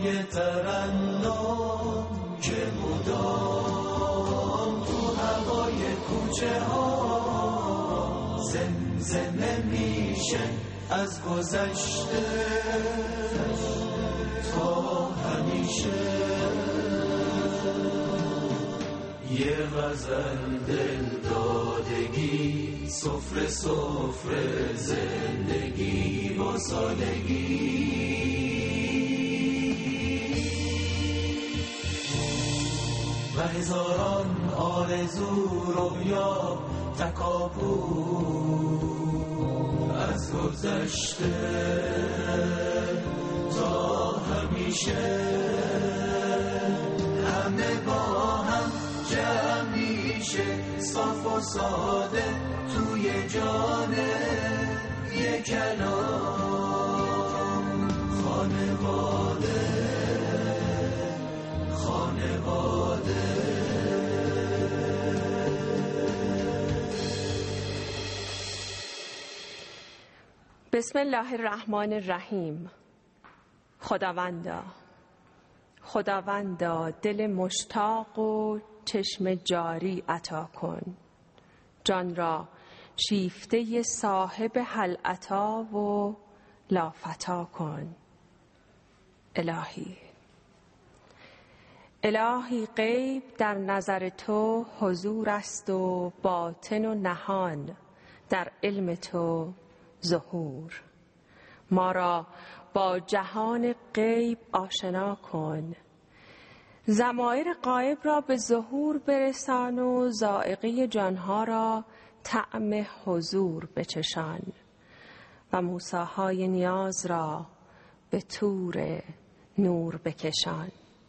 صدای ترنم که مدام تو هوای کوچه ها زمزمه میشه از گذشته تا همیشه. یه غزل دل دادگی سفره سفره زندگی با سادگی و هزاران آرزو رویا تکاپو از گذشته تا همیشه. همه با هم جمع میشه صاف و ساده توی جان یک کلام. خانواده خانواده. بسم الله الرحمن الرحیم. خداوندا دل مشتاق و چشم جاری عطا کن، جان را شیفته صاحب هل عطا و لافتا کن. الهی غیب در نظر تو حضور است و باطن و نهان در علم تو ظهور. ما را با جهان غیب آشنا کن، ضمایر غایب را به ظهور برسان و ذائقه جانها را طعم حضور بچشان و موسیهای نیاز را به طور نور بکشان.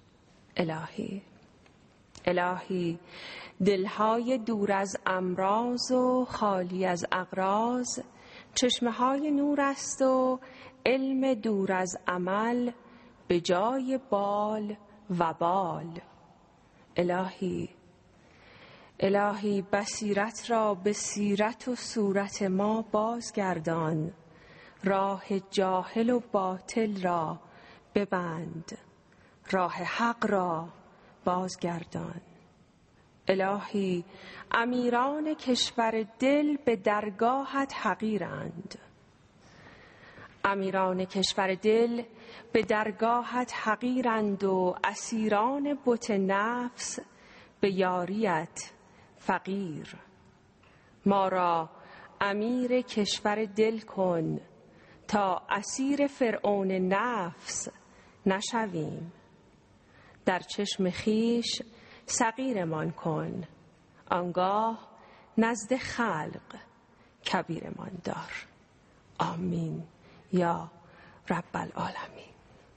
الهی دلهای دور از امراض و خالی از اغراض چشمهای نور است و علم دور از عمل به جای بال و بال. الهی بصیرت را به سیرت و صورت ما بازگردان، راه جاهل و باطل را ببند، راه حق را بازگردان. الهی امیران کشور دل به درگاهت حقیرند، امیران کشور دل به درگاهت حقیرند و اسیران بت نفس به یاریت فقیر. ما را امیر کشور دل کن تا اسیر فرعون نفس نشویم، در چشم خیش صغیرمان کن، آنگاه نزد خلق کبیرمان دار. آمین یا رب العالمین.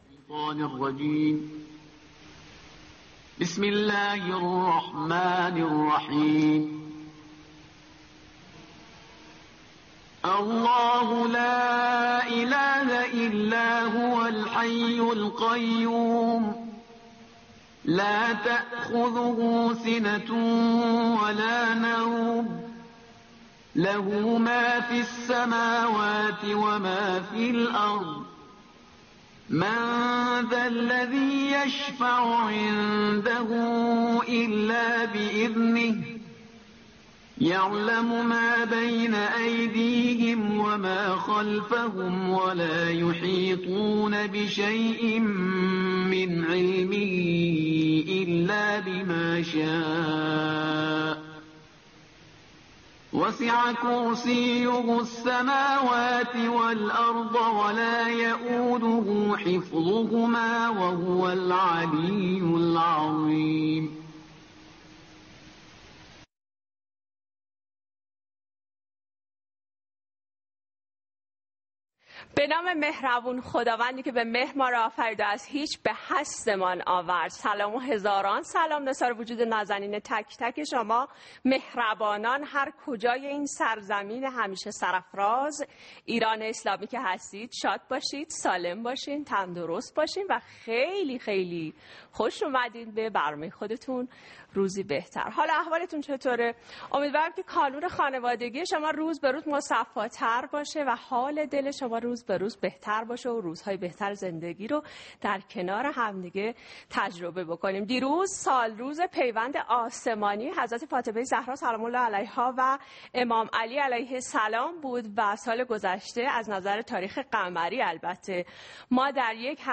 بسم الله الرحمن الرحیم. الله لا اله الا هو الحي القيوم لا تأخذه سنة ولا نوم له ما في السماوات وما في الأرض من ذا الذي يشفع عنده إلا بإذنه يعلم ما بين أيديهم وما خلفهم ولا يحيطون بشيء من علمه إلا بما شاء وسع كرسيه السماوات والأرض ولا يؤوده حفظهما وهو العلي العظيم. به نام مهربون خداوندی که به مهر ما را آفرید و از هیچ به هستمان آورد. سلام و هزاران سلام نثار وجود نازنین تک تک شما مهربانان هر کجای این سرزمین همیشه سرافراز ایران اسلامی که هستید. شاد باشید، سالم باشین، تندرست باشین و خیلی خیلی خوش اومدین به برنامه خودتون روزی بهتر. حالا احوالتون چطوره؟ امیدوارم که کانون خانوادگی شما روز به روز مصفاتر باشه و حال دل شما روز به روز بهتر باشه و روزهای بهتر زندگی رو در کنار همدیگه تجربه بکنیم. دیروز سال روز پیوند آسمانی حضرت فاطمه زهرا سلام الله علیها و امام علی علیه السلام بود و سال گذشته از نظر تاریخ قمری البته ما در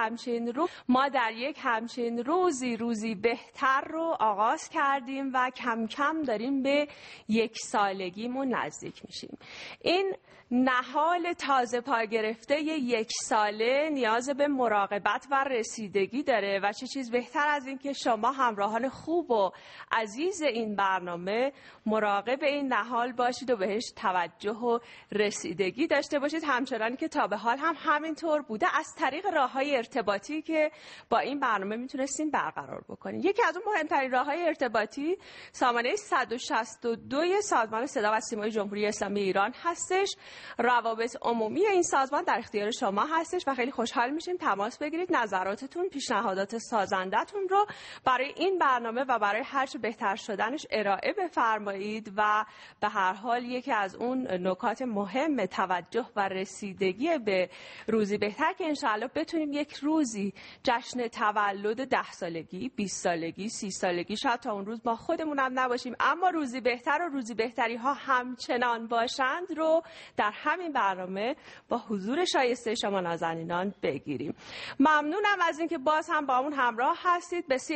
یک همچین روزی بهتر رو آغاز کردیم و کم کم داریم به یک سالگیمون نزدیک میشیم. این نهال تازه پا گرفته یک ساله نیاز به مراقبت و رسیدگی داره و چه چیز بهتر از این که شما همراهان خوب و عزیز این برنامه مراقب این نهال باشید و بهش توجه و رسیدگی داشته باشید، همچنانی که تا به حال هم همینطور بوده از طریق راه‌های ارتباطی که با این برنامه میتونستین برقرار بکنین. یکی از اون مهمترین راه‌های ارتباطی سامانه 162 سازمان صدا و سیمای جمهوری اسلامی ایران هستش. روابط عمومی این سازمان در اختیار شما هستش و خیلی خوشحال میشیم تماس بگیرید، نظراتتون، پیشنهادات سازندتون رو برای این برنامه و برای هر چه بهتر شدنش ارائه بفرمایید و به هر حال یکی از اون نکات مهم توجه و رسیدگی به روزی بهتر که انشاءالله بتونیم یک روزی جشن تولد 10 سالگی، 20 سالگی، 30 سالگی، شاید تا اون روز ما خودمونم نباشیم اما روزی بهتر و روزی بهتری ها همچنان باشند رو در همین برنامه با حضور شایسته شما نازنینان بگیریم. ممنونم از اینکه باز هم با اون همراه هستید. به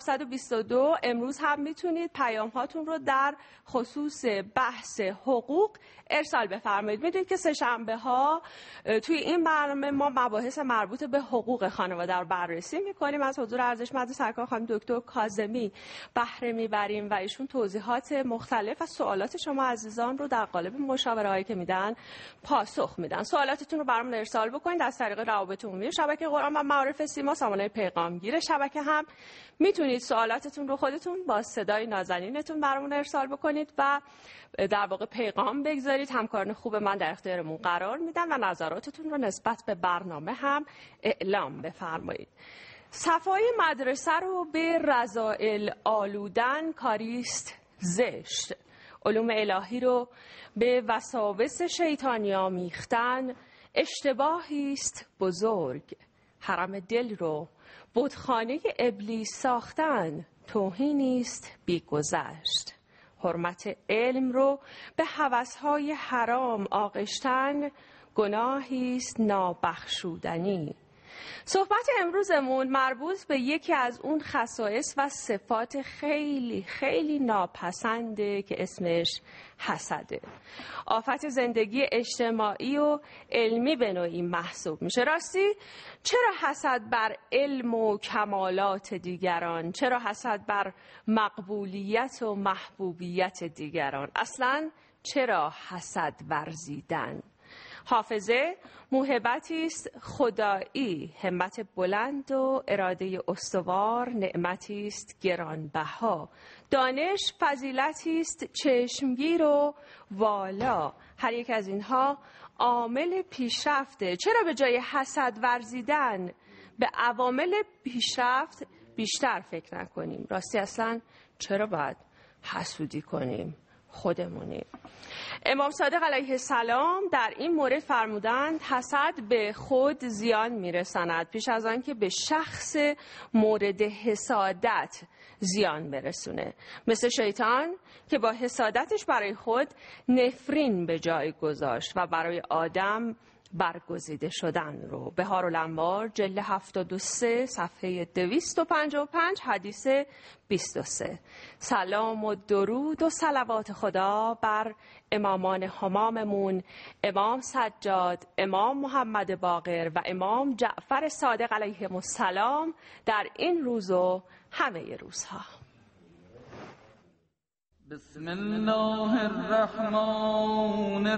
3722 امروز هم میتونید پیام هاتون رو در خصوص بحث حقوق ارسال بفرمایید. میدونید که سه شنبه ها توی این برنامه ما مباحث مربوط به حقوق خانواده رو بررسی میکنیم. از حضور ارزشمند سرکار خانم دکتر کاظمی بهره میبریم و ایشون توضیحات مختلف و سوالات شما عزیزان رو در قالب مشاوره‌هایی که میدن پاسخ میدن. سوالاتتون رو برامون ارسال بکنید از طریق روابط عمومی شبکه قرآن و معارف سیما، سامانه پیغامگیر شبکه هم میتونید سوالاتتون رو خودتون با صدای نازنینتون برامون ارسال بکنید و در واقع پیغام بگذارید. همکاران خوب من در اختیارمون قرار میدن و نظراتتون رو نسبت به برنامه هم اعلام بفرمایید. صفای مدرسه رو به رذائل آلودن کاریست زشت. علوم الهی رو به وساوس شیطانی آمیختن اشتباهی است بزرگ. حرم دل رو بتخانه ابلیس ساختن توهینی است بی‌گذشت. حرمت علم رو به هوس‌های حرام آغشتن گناهی است نابخشودنی. صحبت امروزمون مربوط به یکی از اون خصایص و صفات خیلی خیلی ناپسنده که اسمش حسده. آفت زندگی اجتماعی و علمی به نوعی محسوب میشه. راستی چرا حسد بر علم و کمالات دیگران؟ چرا حسد بر مقبولیت و محبوبیت دیگران؟ اصلاً چرا حسد ورزیدن؟ حافظه موهبتی است خدایی، همت بلند و اراده استوار نعمتی است گرانبها. دانش فضیلتی است چشمگیر و والا. هر یک از اینها عامل پیشرفته. چرا به جای حسد ورزیدن به عوامل پیشرفت بیشتر فکر نکنیم؟ راستی اصلا چرا باید حسودی کنیم؟ خودمونیم. امام صادق علیه السلام در این مورد فرمودند حسد به خود زیان میرساند پیش از آن که به شخص مورد حسادت زیان برسونه. مثل شیطان که با حسادتش برای خود نفرین به جای گذاشت و برای آدم برگزیده شدن رو. بهارالانوار جلد 73 صفحه 255 حدیث 23. سلام و درود و صلوات خدا بر امامان هماممون، امام سجاد، امام محمد باقر و امام جعفر صادق علیهم السلام در این روز و همه روزها. بسم الله الرحمن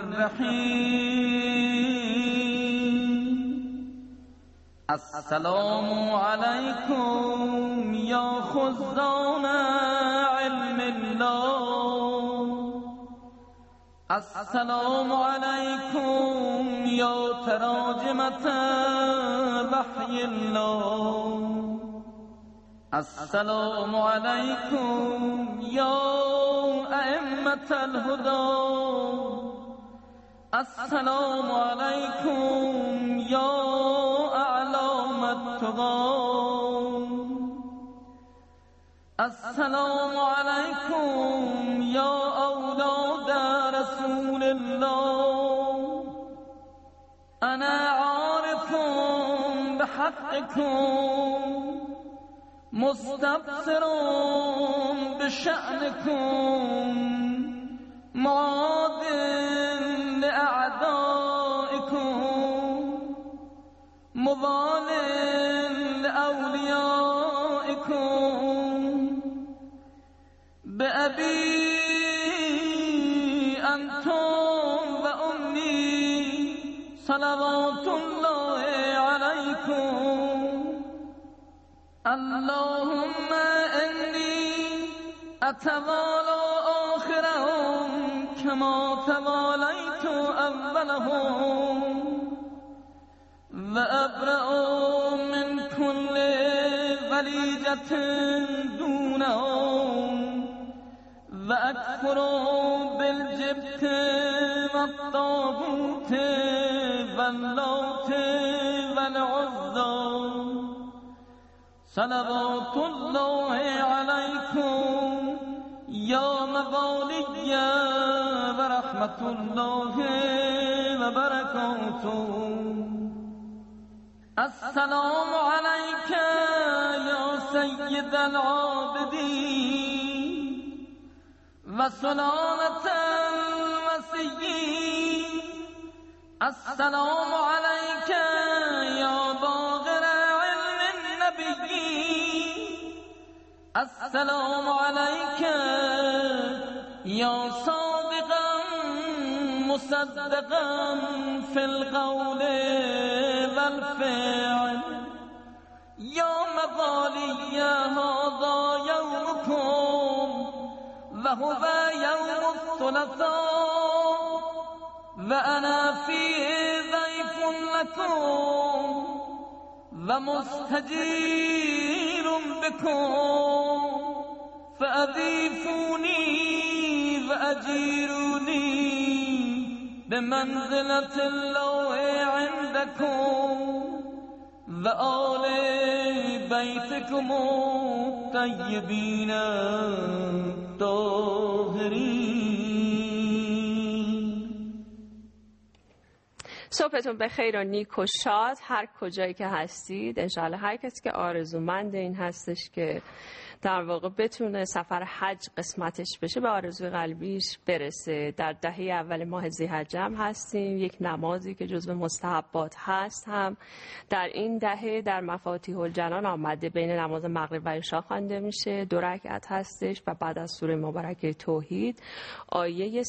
الرحیم. السلام علیکم یا خزان علم الله. السلام علیکم یا تراجمت وحی الله. السلام علیکم یا ائمة الهدى السلام علیکم یا اعلام التقا، السلام علیکم یا اولاد رسول الله، انا عارف بحقكم مستبصر بشأنكم معاد لأعدائكم مضال لأوليائكم بأبي أنتم وأمي صلوات الله عليكم. اللهم إني أتوالى آخرهم كما تواليت أولهم وأبرأ من كل وليجة دونهم وأكفر بالجبت والطاغوت واللات والعزى صلوات الله عليكم يا موالي ورحمة الله وبركاته. السلام عليك يا سيد العابدين وسلامة المسيحين. السلام عليك يا باغر علم النبيين. السلام عليك يا صادقا مصدقا في القول والفعل. يا موالي هذا يومكم وهو يوم الثلاثاء وأنا فيه ضيف لكم ومستجير بكم فأضيفوني وأجيروني بمنزلة الله عندكم وآل بيتكم الطيبين الطاهرين. صبحتون بخیر و نیک و شاد هر کجایی که هستید. انشاءالله هر کسی که آرزومند این هستش که در واقع بتونه سفر حج قسمتش بشه به آرزوی قلبیش برسه. در دهه اول ماه ذی‌حجه هستیم، یک نمازی که جزو مستحبات هست هم در این دهه در مفاتیح الجنان آمده، بین نماز مغرب و عشا خوانده میشه، 2 رکعت هستش و بعد از سوره مبارکه توحید آیه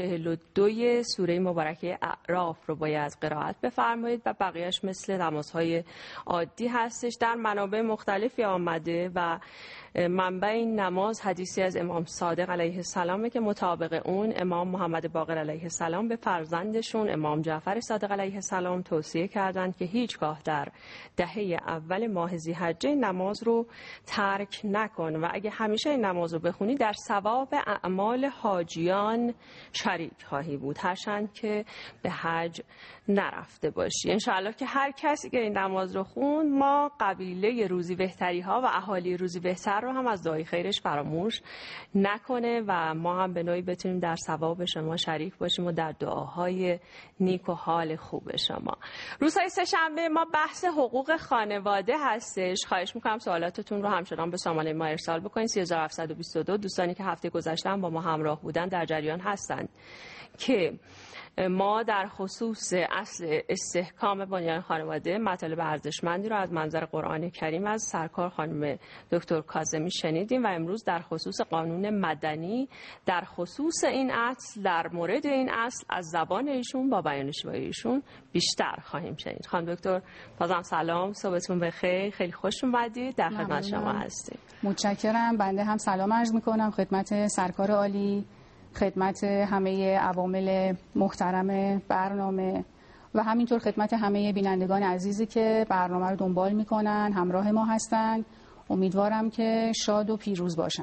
142 سوره مبارکه اعراف رو باید قرائت بفرمایید و بقیهش مثل نمازهای عادی هستش. در منابع مختلفی آمده و منبع این نماز حدیثی از امام صادق علیه السلام که مطابق اون امام محمد باقر علیه السلام به فرزندشون امام جعفر صادق علیه السلام توصیه کردند که هیچگاه در دهه اول ماه ذی‌حجه نماز رو ترک نکن و اگه همیشه این نماز رو بخونی در ثواب اعمال حاجیان شریک خواهی بود، هرچند که به حج نرفته باشی. انشاءالله که هر کسی که این نماز رو خون ما قبیله روزی بهتری ها و اهالی روزی بهتر رو هم از دعای خیرش فراموش نکنه و ما هم به نوعی بتونیم در ثواب شما شریک باشیم و در دعاهای نیک و حال خوب شما. روزهای سه‌شنبه ما بحث حقوق خانواده هستش. خواهش میکنم سوالاتتون رو همچنان به سامانه ما ارسال بکنید. 3722 دوستانی که هفته گذشته با ما همراه بودن در جریان هستند که ما در خصوص اصل استحکام بنیان خانواده مطالب ارزشمندی رو از منظر قرآن کریم از سرکار خانم دکتر کاظمی شنیدیم و امروز در خصوص قانون مدنی در خصوص این اصل، در مورد این اصل از زبان ایشون با بیان شیوه ایشون بیشتر خواهیم شنید. خانم دکتر بازم سلام، صبحتون بخیر، خیلی خوش اومدید، در خدمت شما هستیم. متشکرم. بنده هم سلام عرض میکنم خدمت سرکار عالی، خدمت همه عوامل محترم برنامه و همینطور خدمت همه بینندگان عزیزی که برنامه رو دنبال میکنن، همراه ما هستن. امیدوارم که شاد و پیروز باشن.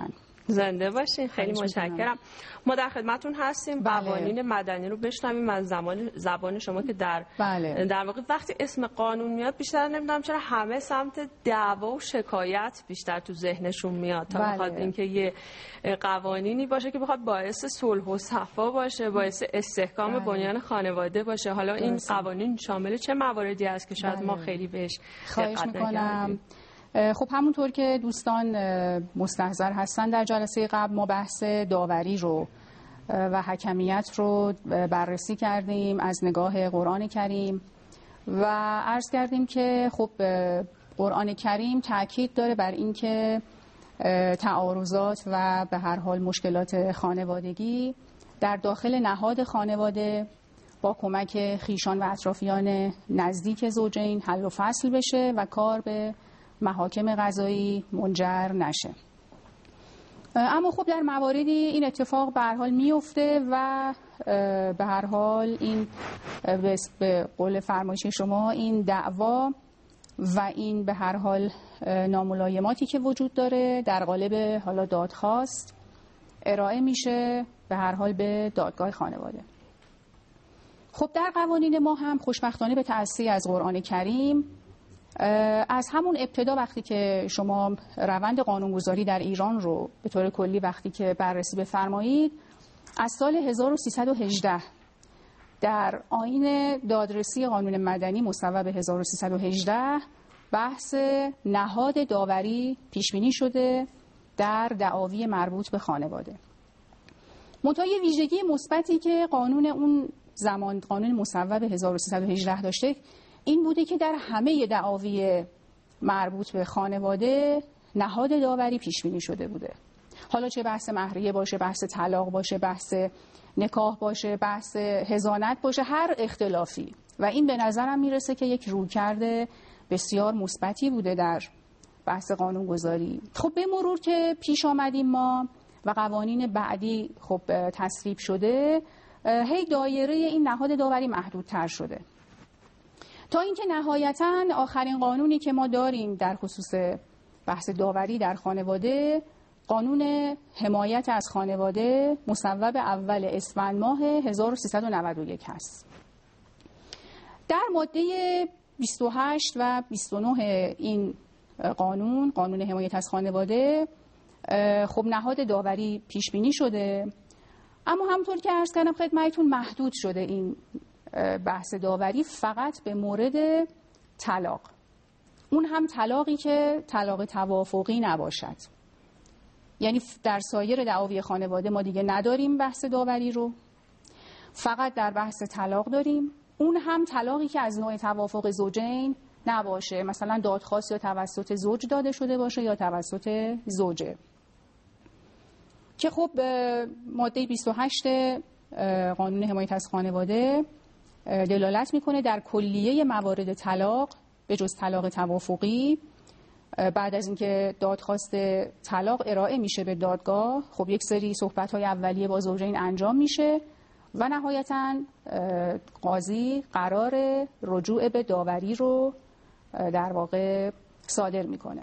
زنده باشین. خیلی متشکرم. ما در خدمتتون هستیم. قوانین مدنی رو بشنویم از زبان شما که در واقع وقتی اسم قانون میاد بیشتر نمیدونم چرا همه سمت دعوا و شکایت بیشتر تو ذهنشون میاد تا بخواد اینکه یه قوانینی باشه که بخواد باعث صلح و صفا باشه، باعث استحکام بنیان خانواده باشه. حالا این قوانین شامل چه مواردی است که شاید ما خیلی بهش دقت نکردیم؟ خب همونطور که دوستان مستحضر هستن در جلسه قبل ما بحث داوری رو و حکمیت رو بررسی کردیم از نگاه قرآن کریم و عرض کردیم که خب قرآن کریم تاکید داره بر اینکه تعارضات و به هر حال مشکلات خانوادگی در داخل نهاد خانواده با کمک خویشان و اطرافیان نزدیک زوجین حل و فصل بشه و کار به محاکم قضایی منجر نشه. اما خب در مواردی این اتفاق به هر حال میفته و به هر حال این به قول فرمایش شما این دعوا و این به هر حال ناملایماتی که وجود داره در قالب حالا دادخواست ارائه میشه به هر حال به دادگاه خانواده. خب در قوانین ما هم خوشبختانه به تأثیر از قرآن کریم از همون ابتدا وقتی که شما روند قانونگذاری در ایران رو به طور کلی وقتی که بررسی بفرمایید از سال 1318 در آیین دادرسی قانون مدنی مصوب 1318 بحث نهاد داوری پیش بینی شده در دعاوی مربوط به خانواده. منتها یه ویژگی مثبتی که قانون اون زمان قانون مصوب 1318 داشته این بوده که در همه دعاوی مربوط به خانواده نهاد داوری پیش بینی شده بوده. حالا چه بحث مهریه باشه، بحث طلاق باشه، بحث نکاح باشه، بحث حضانت باشه، هر اختلافی و این به نظرم میرسه که یک رویکرد بسیار مثبتی بوده در بحث قانونگذاری. خب به مرور که پیش آمدیم ما و قوانین بعدی خب تصویب شده هی دایره این نهاد داوری محدودتر شده تا اینکه نهایتاً آخرین قانونی که ما داریم در خصوص بحث داوری در خانواده قانون حمایت از خانواده مصوب اول اسفند ماه 1391 هست. در ماده 28 و 29 این قانون حمایت از خانواده خب نهاد داوری پیش بینی شده، اما همونطور که عرض کردم خدمتتون محدود شده این بحث داوری فقط به مورد طلاق، اون هم طلاقی که طلاق توافقی نباشد. یعنی در سایر دعاوی خانواده ما دیگه نداریم بحث داوری رو، فقط در بحث طلاق داریم، اون هم طلاقی که از نوع توافق زوجین نباشه، مثلا دادخواست یا توسط زوج داده شده باشه یا توسط زوجه. که خب ماده 28 قانون حمایت از خانواده دلالت میکنه در کلیه موارد طلاق به جز طلاق توافقی بعد از اینکه دادخواست طلاق ارائه میشه به دادگاه خب یک سری صحبت‌های اولیه با زوجین انجام میشه و نهایتاً قاضی قرار رجوع به داوری رو در واقع صادر میکنه.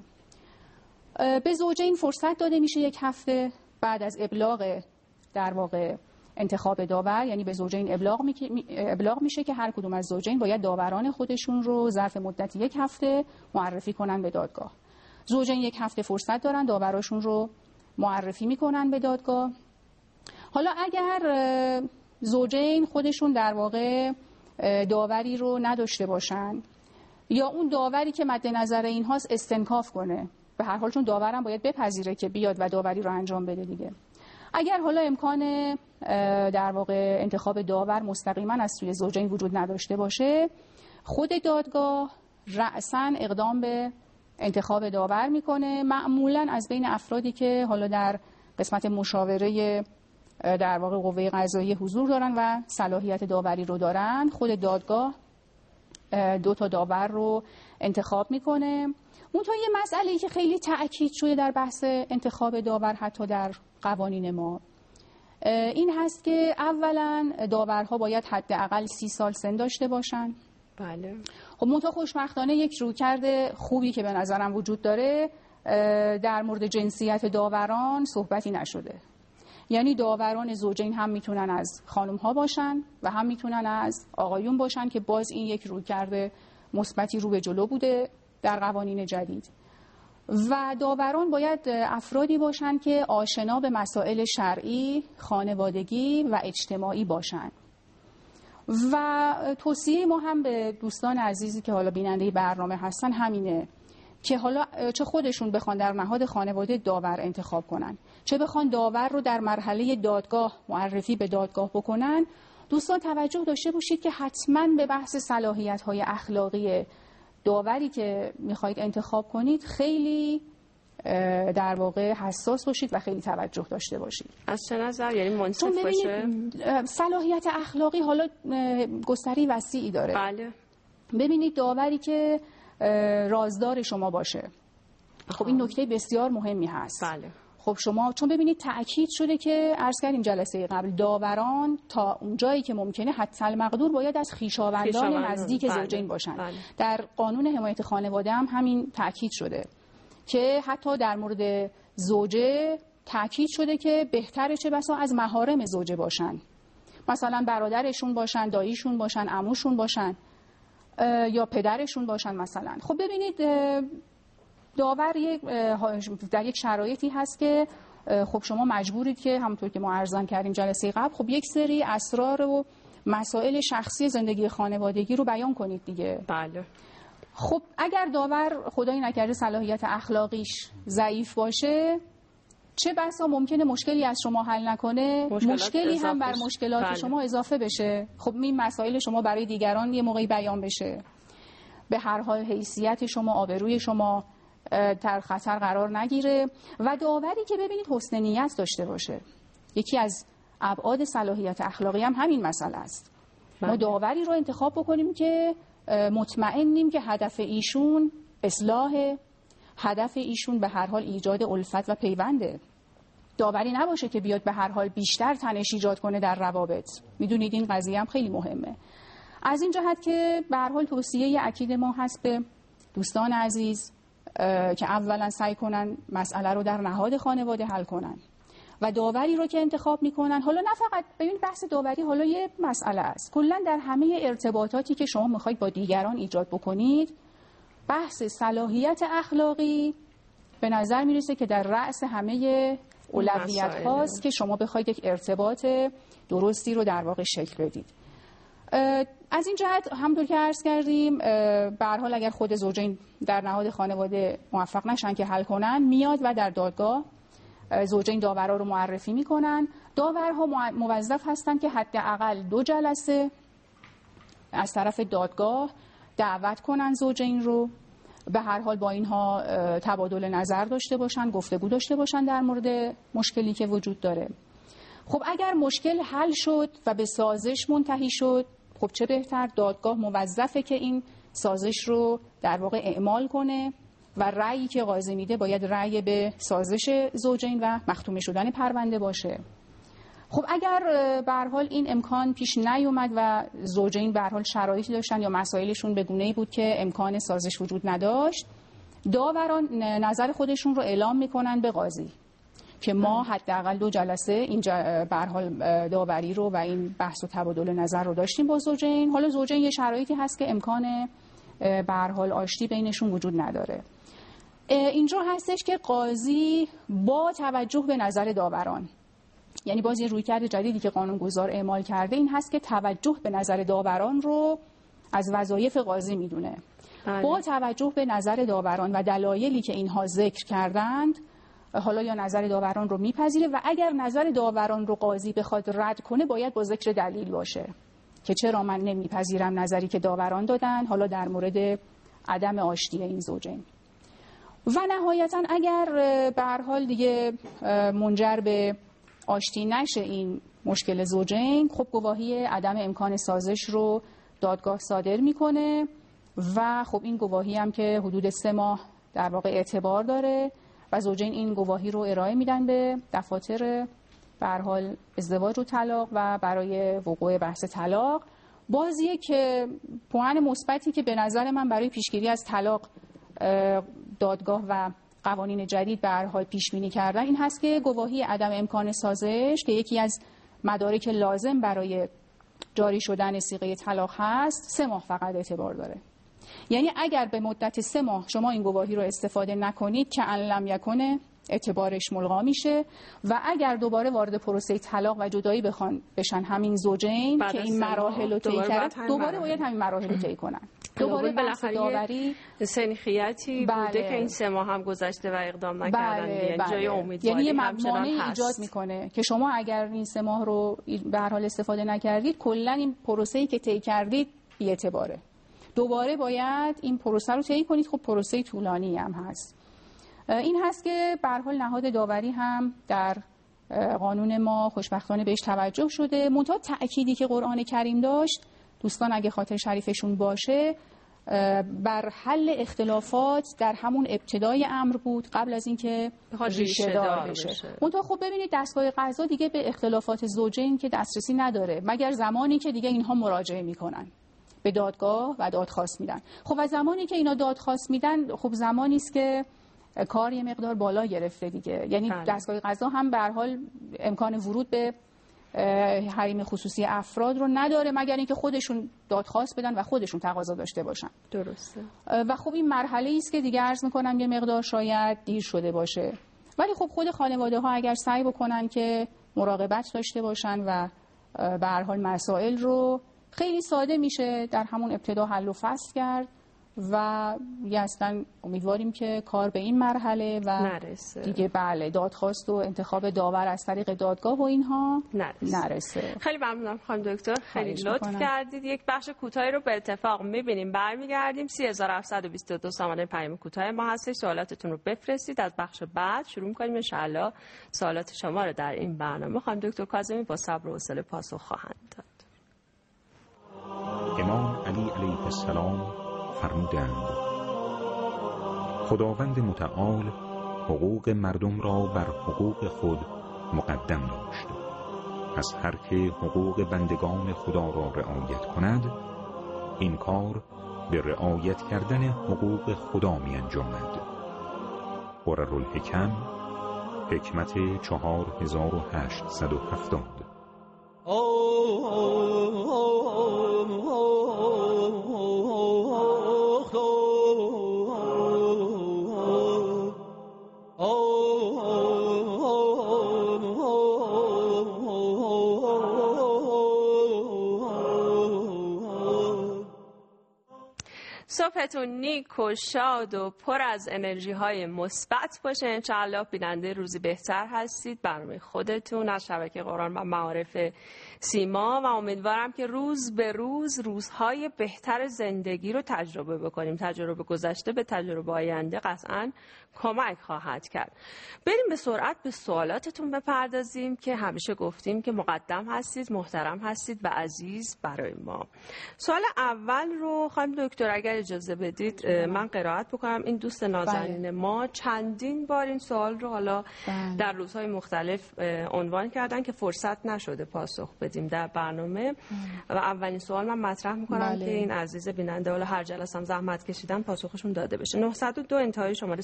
به زوجین فرصت داده میشه یک هفته بعد از ابلاغ در واقع انتخاب داور، یعنی به زوجین ابلاغ میشه که هر کدوم از زوجین باید داوران خودشون رو ظرف مدت یک هفته معرفی کنن به دادگاه. زوجین یک هفته فرصت دارن داوراشون رو معرفی میکنن به دادگاه. حالا اگر زوجین خودشون در واقع داوری رو نداشته باشن یا اون داوری که مد نظر اینهاست استنکاف کنه، به هر حال چون داورم باید بپذیره که بیاد و داوری رو انجام بده دیگه. اگر حالا امکان در واقع انتخاب داور مستقیما از سوی زوجین وجود نداشته باشه، خود دادگاه رأساً اقدام به انتخاب داور میکنه، معمولاً از بین افرادی که حالا در قسمت مشاوره در واقع قوه قضاییه حضور دارن و صلاحیت داوری رو دارن. خود دادگاه 2 تا داور رو انتخاب میکنه. منتها یه مسئله‌ای که خیلی تأکید شده در بحث انتخاب داور حتی در قوانین ما این هست که اولا داورها باید حداقل 30 سال سن داشته باشن. بله. خب منتها خوشبختانه یک رویکرد خوبی که به نظرم وجود داره در مورد جنسیت داوران صحبتی نشده. یعنی داوران زوجین هم میتونن از خانم ها باشن و هم میتونن از آقایون باشن که باز این یک رویکرد مثبتی رو به جلو بوده در قوانین جدید. و داوران باید افرادی باشن که آشنا به مسائل شرعی، خانوادگی و اجتماعی باشن. و توصیه ما هم به دوستان عزیزی که حالا بیننده برنامه هستن همینه که حالا چه خودشون بخوان در نهاد خانواده داور انتخاب کنن، چه بخوان داور رو در مرحله دادگاه معرفی به دادگاه بکنن، دوستان توجه داشته باشید که حتما به بحث صلاحیت‌های اخلاقی داوری که میخواید انتخاب کنید خیلی در واقع حساس باشید و خیلی توجه داشته باشید. از چه نظر؟ یعنی منصف باشه؟ صلاحیت اخلاقی حالا گستری وسیعی داره. بله. ببینید داوری که رازدار شما باشه، خب این نکته بسیار مهمی هست. بله. خب شما چون ببینید تأکید شده که عرض کردیم جلسه قبل داوران تا اونجایی که ممکنه حتی المقدور باید از خویشاوندان نزدیک زوجین باشن. بله. در قانون حمایت خانواده هم همین تأکید شده که حتی در مورد زوجه تأکید شده که بهتره چه بسا از محارم زوجه باشن، مثلا برادرشون باشن، داییشون باشن، عموشون باشن یا پدرشون باشن مثلا. خب ببینید داور در یک شرایطی هست که خب شما مجبورید که همونطور که ما عرض کردیم جلسه قبل خب یک سری اسرار و مسائل شخصی زندگی خانوادگی رو بیان کنید دیگه. بله. خب اگر داور خدایی نکرده صلاحیت اخلاقیش ضعیف باشه، چه بسا ممکنه مشکلی از شما حل نکنه، مشکلی هم بر مشکلات بله. شما اضافه بشه. خب این مسائل شما برای دیگران یه موقعی بیان بشه، به هر حال حیثیت شما، آبروی شما در خطر قرار نگیره. و داوری که ببینید حسن نیت داشته باشه، یکی از ابعاد صلاحیت اخلاقی هم همین مسئله است. ما داوری رو انتخاب بکنیم که مطمئنیم که هدف ایشون اصلاح، هدف ایشون به هر حال ایجاد الفت و پیونده. داوری نباشه که بیاد به هر حال بیشتر تنش ایجاد کنه در روابط. میدونید این قضیه هم خیلی مهمه. از این جهت که به هر حال توصیه اکید ما هست به دوستان عزیز که اولا سعی کنن مسئله رو در نهاد خانواده حل کنن و داوری رو که انتخاب میکنن، حالا نه فقط ببین بحث داوری حالا یه مسئله است، کلا در همه ارتباطاتی که شما میخواید با دیگران ایجاد بکنید، بحث صلاحیت اخلاقی به نظر میرسه که در رأس همه اولویت هاست که شما بخواید یک ارتباط درستی رو در واقع شکل بدید. از این جهت همونطور که عرض کردیم به هر حال اگر خود زوجین در نهاد خانواده موفق نشن که حل کنن، میاد و در دادگاه زوجین داورا رو معرفی میکنن. داورها موظف هستن که حداقل 2 جلسه از طرف دادگاه دعوت کنن زوجین رو، به هر حال با اینها تبادل نظر داشته باشن، گفتگو داشته باشن در مورد مشکلی که وجود داره. خب اگر مشکل حل شد و به سازش منتهی شد، خب چه بهتر، دادگاه موظفه که این سازش رو در واقع اعمال کنه و رأیی که قاضی میده باید رأی به سازش زوجین و مختومه شدن پرونده باشه. خب اگر به هر حال این امکان پیش نیومد و زوجین به هر حال شرایطی داشتن یا مسائلشون به گونه‌ای بود که امکان سازش وجود نداشت، داوران نظر خودشون رو اعلام میکنن به قاضی که ما حداقل 2 جلسه این به هر حال داوری رو و این بحث و تبادل نظر رو داشتیم با زوجین. حالا زوجین یه شرایطی هست که امکان به هر حال آشتی بینشون وجود نداره. اینجا هستش که قاضی با توجه به نظر داوران، یعنی باز یه رویکرد جدیدی که قانونگذار اعمال کرده این هست که توجه به نظر داوران رو از وظایف قاضی میدونه. با توجه به نظر داوران و دلایلی که اینها ذکر کردند، حالا یا نظر داوران رو میپذیره و اگر نظر داوران رو قاضی بخواد رد کنه باید با ذکر دلیل باشه که چرا من نمیپذیرم نظری که داوران دادن، حالا در مورد عدم آشتی این زوجین. و نهایتا اگر به هر حال دیگه منجر به آشتی نشه این مشکل زوجین، خب گواهی عدم امکان سازش رو دادگاه صادر میکنه و خب این گواهی هم که حدود 3 ماه در واقع اعتبار داره و زوجین این گواهی رو ارائه میدن به دفاتر به هر حال ازدواج و طلاق و برای وقوع بحث طلاق. باز یک پوان مثبتی که به نظر من برای پیشگیری از طلاق دادگاه و قوانین جدید به هر حال پیش بینی کردن این هست که گواهی عدم امکان سازش که یکی از مدارک لازم برای جاری شدن صیغه طلاق هست 3 ماه فقط اعتبار داره. یعنی اگر به مدت 3 ماه شما این گواهی رو استفاده نکنید که ان لم یکن اعتبارش ملغا میشه و اگر دوباره وارد پروسه طلاق و جدایی بشن همین زوجین که این مراحل رو طی کردن دوباره باید همین مراحل رو طی کنن. دوباره بحث داوری سنخیتی بوده که این 3 ماه هم گذشته و اقدام نکردن. یعنی جای امیدواری یعنی همچنان هست. ایجاد میکنه که شما اگر این 3 ماه رو به هر حال استفاده نکردید کلا این پروسه‌ای که طی کردید بی‌اعتباره. دوباره باید این پروسه رو طی کنید. خب پروسه طولانی هم هست. این هست که به هر حال نهاد داوری هم در قانون ما خوشبختانه بهش توجه شده. منتها تأکیدی که قرآن کریم داشت دوستان اگه خاطر شریفشون باشه بر حل اختلافات در همون ابتدای امر بود قبل از اینکه ریشه دار بشه. منتها خب ببینید دستگاه قضا دیگه به اختلافات زوجین که دسترسی نداره مگر زمانی که دیگه اینها مراجعه میکنن به دادگاه و دادخواست میدن. خب از زمانی که اینا دادخواست میدن خب زمانی است که کار یه مقدار بالا گرفته دیگه. یعنی دستگاه قضا هم به هر حال امکان ورود به حریم خصوصی افراد رو نداره مگر اینکه خودشون دادخواست بدن و خودشون تقاضا داشته باشن. درسته. و خب این مرحله است که دیگه عرض میکنم یه مقدار شاید دیر شده باشه. ولی خب خود خانواده ها اگر سعی بکنن که مراقبت داشته باشن و به هر حال مسائل رو خیلی ساده میشه در همون ابتدا حل و فصل کرد و اصلا امیدواریم که کار به این مرحله و نرسه. دیگه بله دادخواست و انتخاب داور از طریق دادگاه و اینها نرسه. خیلی ممنونم خانم دکتر، خیلی لطف کردید. یک بخش کوتاهی رو به اتفاق میبینیم برمیگردیم. 3722 سامانه پیام کوتاه ما هستش. سوالاتتون رو بفرستید. از بخش بعد شروع می‌کنیم ان شاءالله سوالات شما رو در این برنامه خانم دکتر کاظمی با صبر و حوصله پاسخ خواهند داد. امام علی علیه السلام فرمودند خداوند متعال حقوق مردم را بر حقوق خود مقدم داشت. پس هر که حقوق بندگان خدا را رعایت کند این کار به رعایت کردن حقوق خدا می انجامد. قررالحکم حکمت 4870. صبحتون نیک و شاد و پر از انرژی های مثبت باشه. انشاءالله بیننده روزی بهتر هستید. برنامه خودتون از شبکه قرآن و معارف سیما و امیدوارم که روز به روز روزهای بهتر زندگی رو تجربه بکنیم. تجربه گذشته به تجربه آینده قطعاً کمک خواهد کرد. بریم به سرعت به سوالاتتون بپردازیم که همیشه گفتیم که مقدم هستید، محترم هستید و عزیز برای ما. سوال اول رو خانم دکتر اگر اجازه بدید من قرائت بکنم. این دوست نازنین ما چندین بار این سوال رو حالا در روزهای مختلف عنوان کردن که فرصت نشده پاسخ بدیم در برنامه و اولین سوال من مطرح میکنم که این عزیز بیننده حالا هر جلسه هم زحمت کشیدن پاسخشون داده بشه. 902 انتهای شماره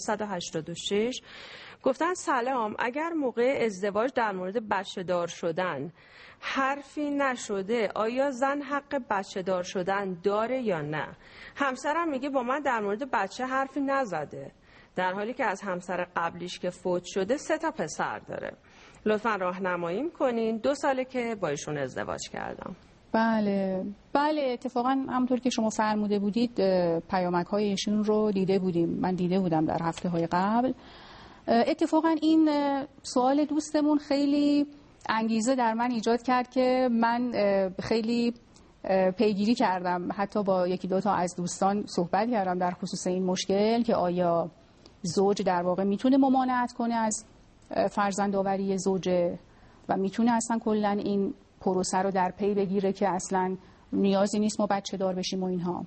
186 گفتن سلام، اگر موقع ازدواج در مورد بچه دار شدن حرفی نشده آیا زن حق بچه دار شدن داره یا نه؟ همسرم میگه با من در مورد بچه حرفی نزده در حالی که از همسر قبلیش که فوت شده 3 تا پسر داره. لطفا راهنماییم کنین. 2 ساله که با ایشون ازدواج کردم. بله اتفاقا همونطور که شما فرموده بودید پیامک های ایشون رو دیده بودیم. من دیده بودم در هفته های قبل. اتفاقا این سوال دوستمون خیلی انگیزه در من ایجاد کرد که من خیلی پیگیری کردم، حتی با 1-2 تا از دوستان صحبت کردم در خصوص این مشکل که آیا زوج در واقع میتونه ممانعت کنه از فرزندآوری زوجه و میتونه اصلا کلا این پروسه رو در پی بگیره که اصلا نیازی نیست ما بچه دار بشیم و اینها.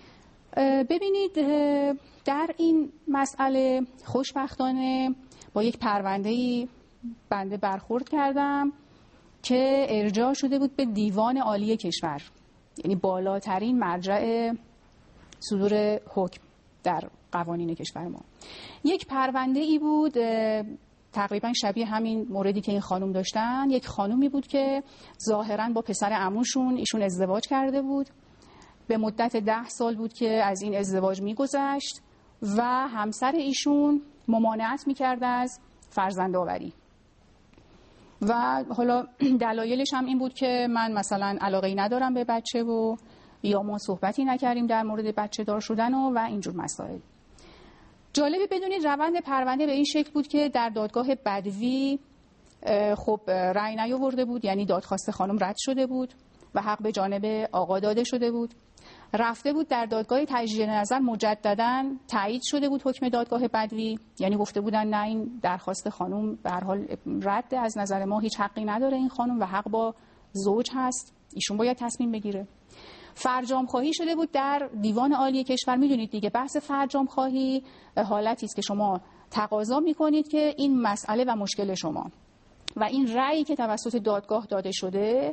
ببینید در این مسئله خوشبختانه با یک پرونده‌ای بنده برخورد کردم که ارجاع شده بود به دیوان عالی کشور، یعنی بالاترین مرجع صدور حکم در قوانین کشور ما. یک پرونده ای بود تقریبا شبیه همین موردی که این خانم داشتن. یک خانومی بود که ظاهراً با پسر عموشون ایشون ازدواج کرده بود. به مدت 10 سال بود که از این ازدواج میگذشت و همسر ایشون ممانعت میکرد از فرزندآوری و حالا دلایلش هم این بود که من مثلا علاقه‌ای ندارم به بچه و یا ما صحبتی نکردیم در مورد بچه دار شدن و اینجور مسائل. جالبه بدونید روند پرونده به این شکل بود که در دادگاه بدوی خب رأی نیاورده بود، یعنی دادخواست خانم رد شده بود و حق به جانب آقا داده شده بود. رفته بود در دادگاه تجدید نظر، مجددا تایید شده بود حکم دادگاه بدوی، یعنی گفته بودن نه این درخواست خانم به هر حال رد، از نظر ما هیچ حقی نداره این خانم و حق با زوج هست، ایشون باید تصمیم بگیره. فرجام خواهی شده بود در دیوان عالی کشور. میدونید دیگه بحث فرجام خواهی حالتی است که شما تقاضا میکنید که این مسئله و مشکل شما و این رأیی که توسط دادگاه داده شده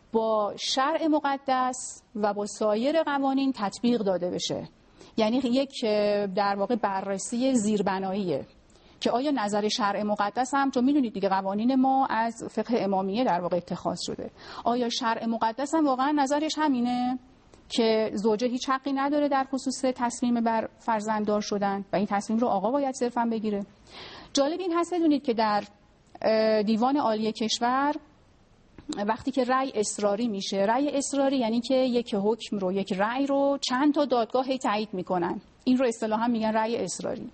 با شرع مقدس و با سایر قوانین تطبیق داده بشه. یعنی یک در واقع بررسی زیربناییه که آیا نظر شرع مقدس هم، چون میدونید دیگه قوانین ما از فقه امامیه در واقع اتخاذ شده، آیا شرع مقدس هم واقعا نظرش همینه که زوجه هیچ حقی نداره در خصوص تصمیم بر فرزنددار شدن و این تصمیم رو آقا باید صرفا بگیره. جالب این هست بدونید که در دیوان عالی کشور وقتی که رأی اصراری میشه، رأی اصراری یعنی که یک حکم رو، یک رأی رو چند تا دادگاه تایید میکنن، این رو اصطلاحا میگن رأی اصراری.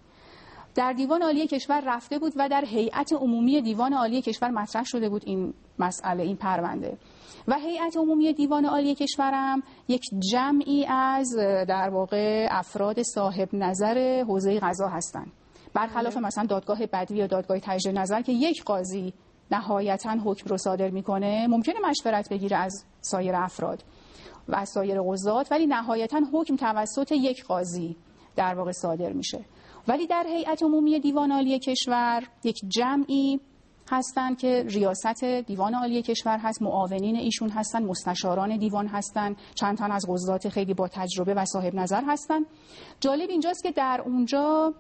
در دیوان عالی کشور رفته بود و در هیئت عمومی دیوان عالی کشور مطرح شده بود این مسئله، این پرونده. و هیئت عمومی دیوان عالی کشور هم یک جمعی از در واقع افراد صاحب نظر حوزه قضا هستند. برخلاف مثلا دادگاه بدوی یا دادگاه تجدید نظر که یک قاضی نهایتاً حکم رو صادر میکنه، ممکنه مشورت بگیره از سایر افراد و از سایر قضات، ولی نهایتاً حکم توسط یک قاضی در واقع صادر میشه. ولی در هیئت عمومی دیوان عالی کشور یک جمعی هستن که ریاست دیوان عالی کشور هست، معاونین ایشون هستن، مستشاران دیوان هستن، چند تن از قضات خیلی با تجربه و صاحب نظر هستن. جالب اینجاست که در اونجا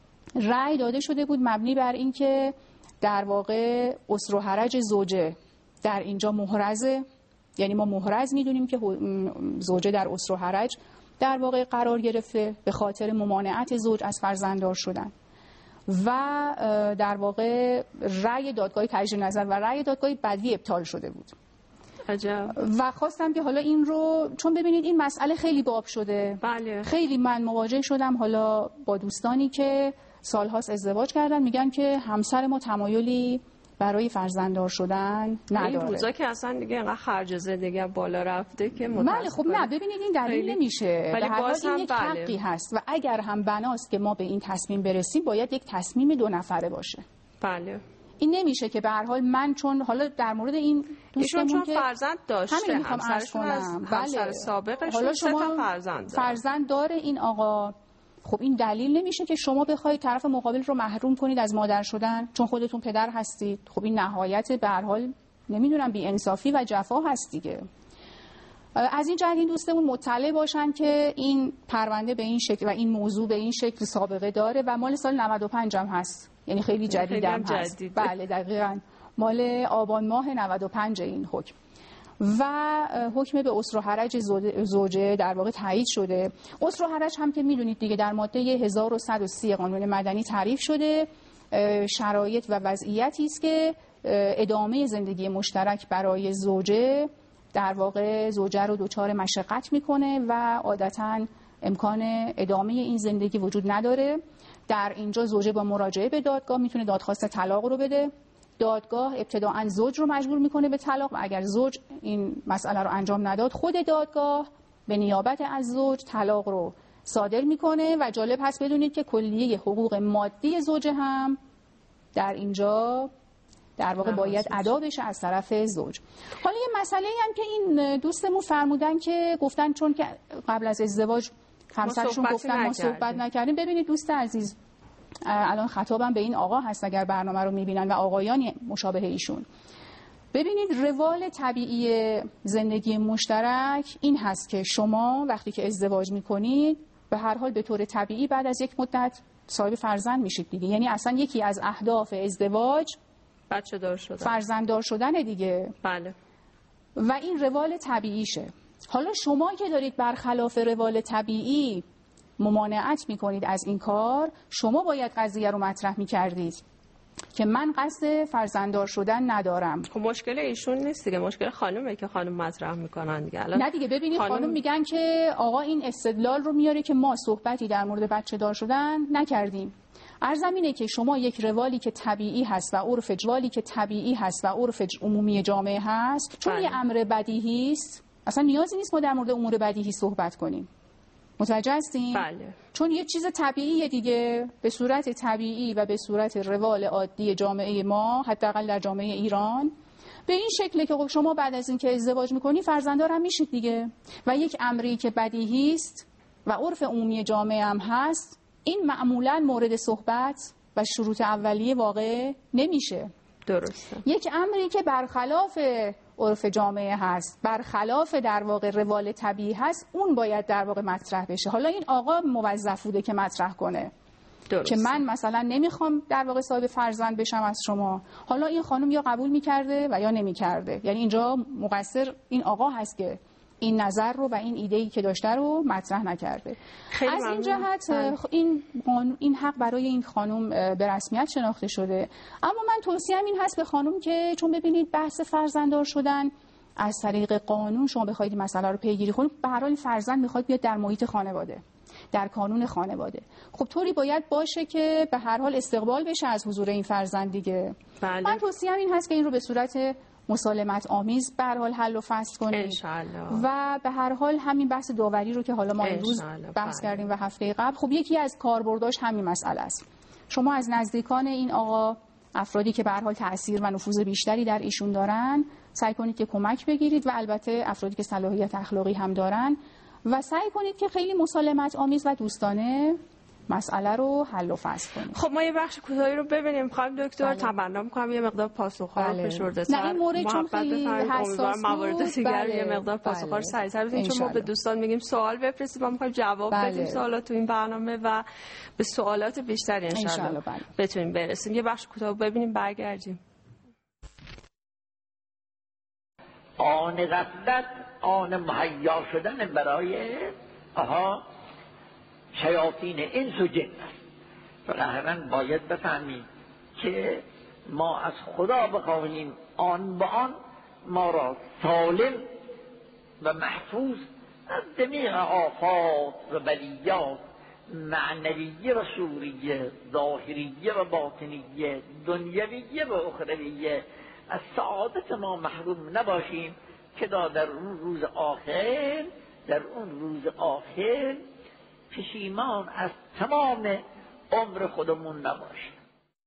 رأی داده شده بود مبنی بر اینکه در واقع اسر و حرج زوجه در اینجا محرزه، یعنی ما محرز میدونیم که زوجه در اسر و حرج در واقع قرار گرفته به خاطر ممانعت زوج از فرزنددار شدن و در واقع رأی دادگاه تجدید نظر و رأی دادگاه بدوی ابطال شده بود. عجب. و خواستم که حالا این رو، چون ببینید این مسئله خیلی باب شده، بله. خیلی من مواجه شدم حالا با دوستانی که سالهاست ازدواج کردن، میگن که همسر ما تمایلی برای فرزنددار شدن نداره. این روزا که اصلا دیگه اینقدر خرج زندگی بالا رفته که بله خب نه ببینید این دلیل نمیشه، ولی باز این یک حقی هست و اگر هم بناست که ما به این تصمیم برسیم باید یک تصمیم 2 نفره باشه. بله. این نمیشه که به هر حال من چون حالا در مورد این دوستمون چون فرزند داشته، همسرشون از همسر سابقشون 3 تا فرزند داره این آقا، خب این دلیل نمیشه که شما بخواید طرف مقابل رو محروم کنید از مادر شدن چون خودتون پدر هستید. خب این نهایت به هر حال نمیدونم بی انصافی و جفا هست دیگه. از این جهت این دوستمون مطلع باشن که این پرونده به این شکل و این موضوع به این شکل سابقه داره و مال سال 95 هم هست، یعنی خیلی جدیدم هست. بله دقیقاً مال آبان ماه 95 این حکم و حکم به اسر و حرج زوجه در واقع تایید شده. اسر و حرج هم که میدونید دیگه در ماده 1130 قانون مدنی تعریف شده، شرایط و وضعیتی است که ادامه زندگی مشترک برای زوجه در واقع زوجه رو دچار مشقت میکنه و عادتاً امکان ادامه این زندگی وجود نداره. در اینجا زوجه با مراجعه به دادگاه میتونه دادخواست طلاق رو بده. دادگاه ابتداءً زوج رو مجبور میکنه به طلاق و اگر زوج این مسئله رو انجام نداد خود دادگاه به نیابت از زوج طلاق رو صادر میکنه و جالب هست بدونید که کلیه حقوق مادی زوجه هم در اینجا در واقع باید ادا بشه از طرف زوج. حالا یه مسئله هم که این دوستمون فرمودن که گفتن چون که قبل از ازدواج همسرشون گفتن ما صحبت نکردیم. ببینید دوست عزیز، الان خطابم به این آقا هست اگر برنامه رو میبینن و آقایان مشابه ایشون، ببینید روال طبیعی زندگی مشترک این هست که شما وقتی که ازدواج میکنید به هر حال به طور طبیعی بعد از یک مدت صاحب فرزند میشید دیگه. یعنی اصلا یکی از اهداف ازدواج بچه دار شدن، فرزنددار شدن دیگه. بله. و این روال طبیعیشه. حالا شما که دارید برخلاف روال طبیعی ممانعت میکنید از این کار، شما باید قضیه رو مطرح میکردید که من قصد فرزنددار شدن ندارم. خب مشکل ایشون نیست دیگه، مشکل خانومه که خانم مطرح میکنن دیگه. الان نه دیگه، ببینید خانم میگن که آقا این استدلال رو میاره که ما صحبتی در مورد بچه دار شدن نکردیم. عرضم اینه که شما یک روالی که طبیعی هست و عرف جوالی که طبیعی هست و عرف عمومی جامعه هست، چون یه امر بدیهی است، اصلا نیازی نیست ما در مورد امور بدیهی صحبت کنیم. متوجه هستین؟ بله. چون یه چیز طبیعیه دیگه، به صورت طبیعی و به صورت روال عادی جامعه ما، حداقل در جامعه ایران، به این شکله که شما بعد از اینکه ازدواج میکنی فرزنددار هم میشید دیگه. و یک امری که بدیهی است و عرف عمومی جامعه هم هست، این معمولا مورد صحبت و شروط اولیه واقع نمیشه. درسته. یک امری که برخلاف عرف جامعه هست، برخلاف در واقع روال طبیعی هست، اون باید در واقع مطرح بشه. حالا این آقا موظف بوده که مطرح کنه. درسته. که من مثلا نمیخوام در واقع صاحب فرزند بشم از شما. حالا این خانم یا قبول میکرده و یا نمیکرده. یعنی اینجا مقصر این آقا هست که این نظر رو و این ایده‌ای که داشته رو مطرح نکرده. از این جهت این حق برای این خانم به رسمیت شناخته شده. اما من توصیه‌ام این هست به خانم که چون ببینید بحث فرزنددار شدن از طریق قانون شما بخواید مسئله رو پیگیری کنید، به هر حال فرزند میخواد بیاد در محیط خانواده، در کانون خانواده. خب طوری باید باشه که به هر حال استقبال بشه از حضور این فرزند دیگه. بله. من توصیه‌ام این هست که این رو به صورت مسالمت آمیز به هر حال حل و فصل کنید و به هر حال همین بحث داوری رو که حالا ما امروز بحث کردیم و هفته قبل، خب یکی از کاربرداش همین مسئله است. شما از نزدیکان این آقا، افرادی که به هر حال تأثیر و نفوذ بیشتری در ایشون دارن، سعی کنید که کمک بگیرید و البته افرادی که صلاحیت اخلاقی هم دارن و سعی کنید که خیلی مسالمت آمیز و دوستانه مسئله رو حل و فصل کنیم. خب ما یه بخش کوتاهی رو ببینیم. خواهیم دکتر تمنا می‌کنم یه مقدار پاسخ‌ها رو فشرده‌تر. نه این مورد چون خیلی حساس بود، موارد دیگر یه مقدار پاسخ‌ها رو سریع‌تر بدیم، چون ما به دوستان میگیم سوال بفرستید، ما می‌خوایم جواب بدیم سوالات تو این برنامه و به سوالات بیشتری ان شاءالله بتونیم برسیم. یه بخش کوتاه ببینیم برگردیم. آن غفلت، آن مهیا شدن برای شیاطین انس و جن است. فقط باید بفهمیم که ما از خدا بخواهیم آن به آن ما را سالم و محفوظ از جمیع آفات و بلیات معنویه و شعوریه، ظاهریه و باطنیه، دنیویه و اخرویه، از سعادت ما محروم نباشیم که در اون روز آخر پشیمان از تمام عمر خودمون نباشیم.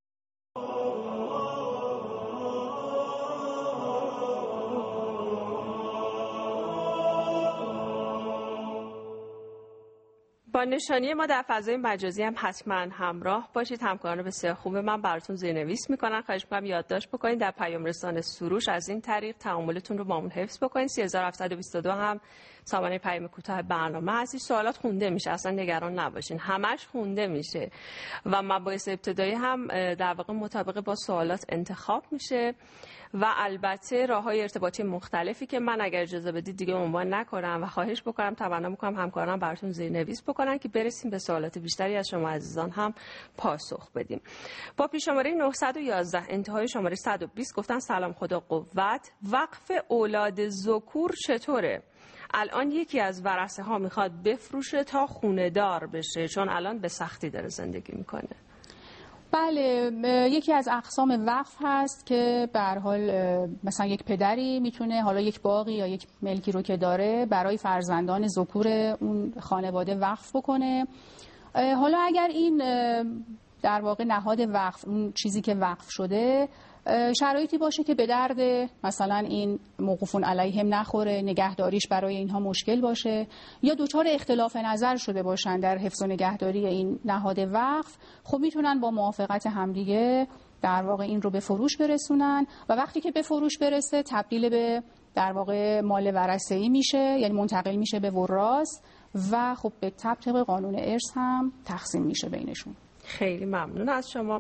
با نشانی ما در فضای مجازی هم حتما همراه باشید. همکاران بسیار خوب من براتون زیرنویس میکنن. خواهش میکنم یادداشت بکنید. در پیام رسان سروش از این طریق تعاملتون رو با همون حفظ بکنید. 3722 هم سامانه پیام کوتاه برنامه هستید. سوالات خونده میشه، اصلا نگران نباشین، همش خونده میشه و مباحث ابتدایی هم در واقع مطابق با سوالات انتخاب میشه و البته راههای ارتباطی مختلفی که من اگر اجازه بدید دیگه عنوان نکنم و خواهش بکنم، تمنا میکنم همکاران براتون زیرنویس بکنن که برسیم به سوالات بیشتری از شما عزیزان هم پاسخ بدیم. با پیش شماره 911 انتهای شماره 120 گفتن سلام خدا قوت، وقف اولاد ذکور چطوره؟ الان یکی از ورثه ها میخواد بفروشه تا خونه دار بشه، چون الان به سختی داره زندگی میکنه. بله، یکی از اقسام وقف هست که به هر حال مثلا یک پدری میتونه حالا یک باغی یا یک ملکی رو که داره برای فرزندان ذکور اون خانواده وقف بکنه. حالا اگر این در واقع نهاد وقف، اون چیزی که وقف شده، شرایطی باشه که به درد مثلا این موقوفون علیهم نخوره، نگهداریش برای اینها مشکل باشه یا دچار اختلاف نظر شده باشن در حفظ و نگهداری این نهاد وقف، خب میتونن با موافقت همدیگه در واقع این رو به فروش برسونن و وقتی که به فروش برسه تبدیل به در واقع مال ورثه‌ای میشه، یعنی منتقل میشه به وراث و خب به طبق قانون ارث هم تقسیم میشه بینشون. خیلی ممنون از شما.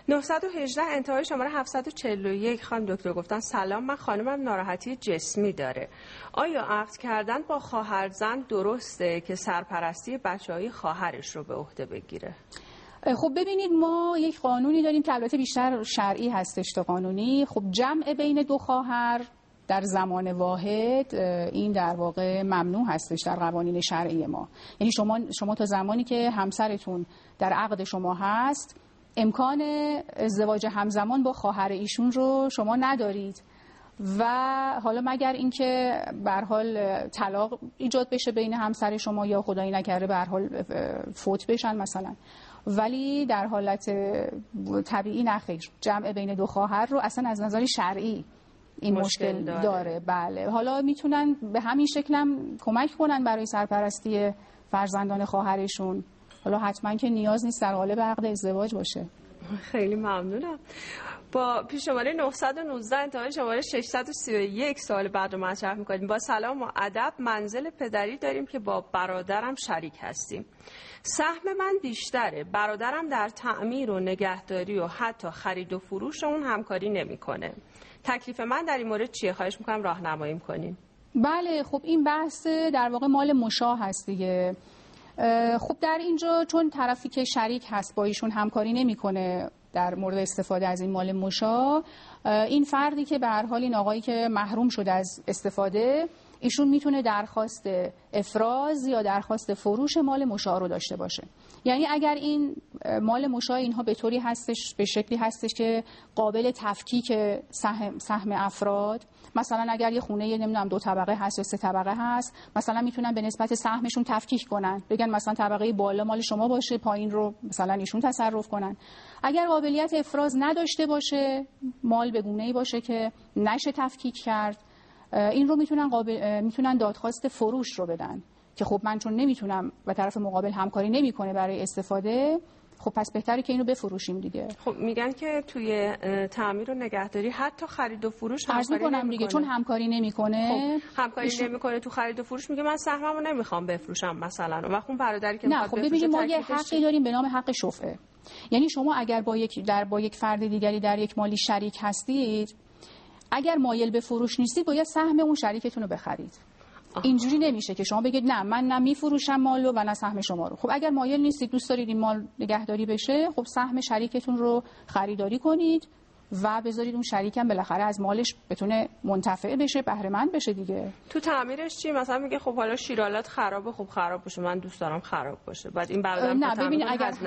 918 انتهای شماره 741 خانم دکتر گفتن سلام، من خانمم ناراحتی جسمی داره. آیا عقد کردن با خواهرزن درسته که سرپرستی بچه‌های خواهرش رو به عهده بگیره؟ خب ببینید، ما یک قانونی داریم که البته بیشتر شرعی هستش تا قانونی. خب جمع بین دو خواهر در زمان واحد این در واقع ممنوع هستش در قوانین شرعی ما. یعنی شما تا زمانی که همسرتون در عقد شما هست امکان ازدواج همزمان با خواهر ایشون رو شما ندارید و حالا مگر اینکه به هر حال طلاق ایجاد بشه بین همسر شما یا خدایی نکرده به هر حال فوت بشن مثلا، ولی در حالت طبیعی نخیر. جمع بین دو خواهر رو اصلا از نظر شرعی این مشکل داره. بله، حالا میتونن به همین شکلم کمک کنن برای سرپرستی فرزندان خواهرشون، حالا حتما که نیاز نیست در قالب عقد ازدواج باشه. خیلی ممنونم. با پیش شماره 919 انتهای شماره 631 سوال بعد رو مطرح می‌کنیم. با سلام و ادب، منزل پدری داریم که با برادرم شریک هستیم. سهم من بیشتره. برادرم در تعمیر و نگهداری و حتی خرید و فروش اون همکاری نمی‌کنه. تکلیف من در این مورد چیه؟ خواهش می‌کنم راهنمایی کنین. بله، خب این بحث در واقع مال مشاه هست دیگه. خب در اینجا چون طرفی که شریک هست با ایشون همکاری نمی‌کنه در مورد استفاده از این مال مشاه، این فردی که به هر حال این آقایی که محروم شده از استفاده، ایشون میتونه درخواست افراز یا درخواست فروش مال مشاه رو داشته باشه. یعنی اگر این مال مشاه اینها به طوری هستش، به شکلی هستش که قابل تفکیک سهم افراد، مثلا اگر یه خونه نمیدونم 2 طبقه هست یا 3 طبقه هست، مثلا میتونن به نسبت سهمشون تفکیک کنن، بگن مثلا طبقه بالا مال شما باشه، پایین رو مثلا ایشون تصرف کنن. اگر قابلیت افراز نداشته باشه، مال به گونه‌ای باشه که نشه تفکیک کرد، این رو میتونن دادخواست فروش رو بدن که خب من چون نمیتونم و طرف مقابل همکاری نمیکنه برای استفاده، خب پس بهتره که اینو بفروشیم دیگه. خب میگن که توی تعمیر و نگهداری حتی خرید و فروش همکاری نمیکنه دیگه، چون همکاری نمیکنه. خب همکاری نمیکنه تو خرید و فروش، میگه من سهممو نمیخوام بفروشم مثلا، و خون برادری که نه. خب ببینید، ما یه حقی داریم به نام حق شفعه. یعنی شما اگر با یک فرد دیگری در یک مالی شریک هستید، اگر مایل به فروش نیستید باید سهم اون شریکتون رو بخرید. اینجوری نمیشه که شما بگید نه من نمیفروشم مالو و نه سهم شما رو. خب اگر مایل نیستید، دوست دارید این مال نگهداری بشه، خب سهم شریکتون رو خریداری کنید و بذارید اون شریکم بالاخره از مالش بتونه منتفع بشه، بهره مند بشه دیگه. تو تعمیرش چی؟ مثلا میگه خب حالا شیرالات خرابه، خب خراب باشه، من دوست دارم خراب باشه، بعد این برادرم نه ببین،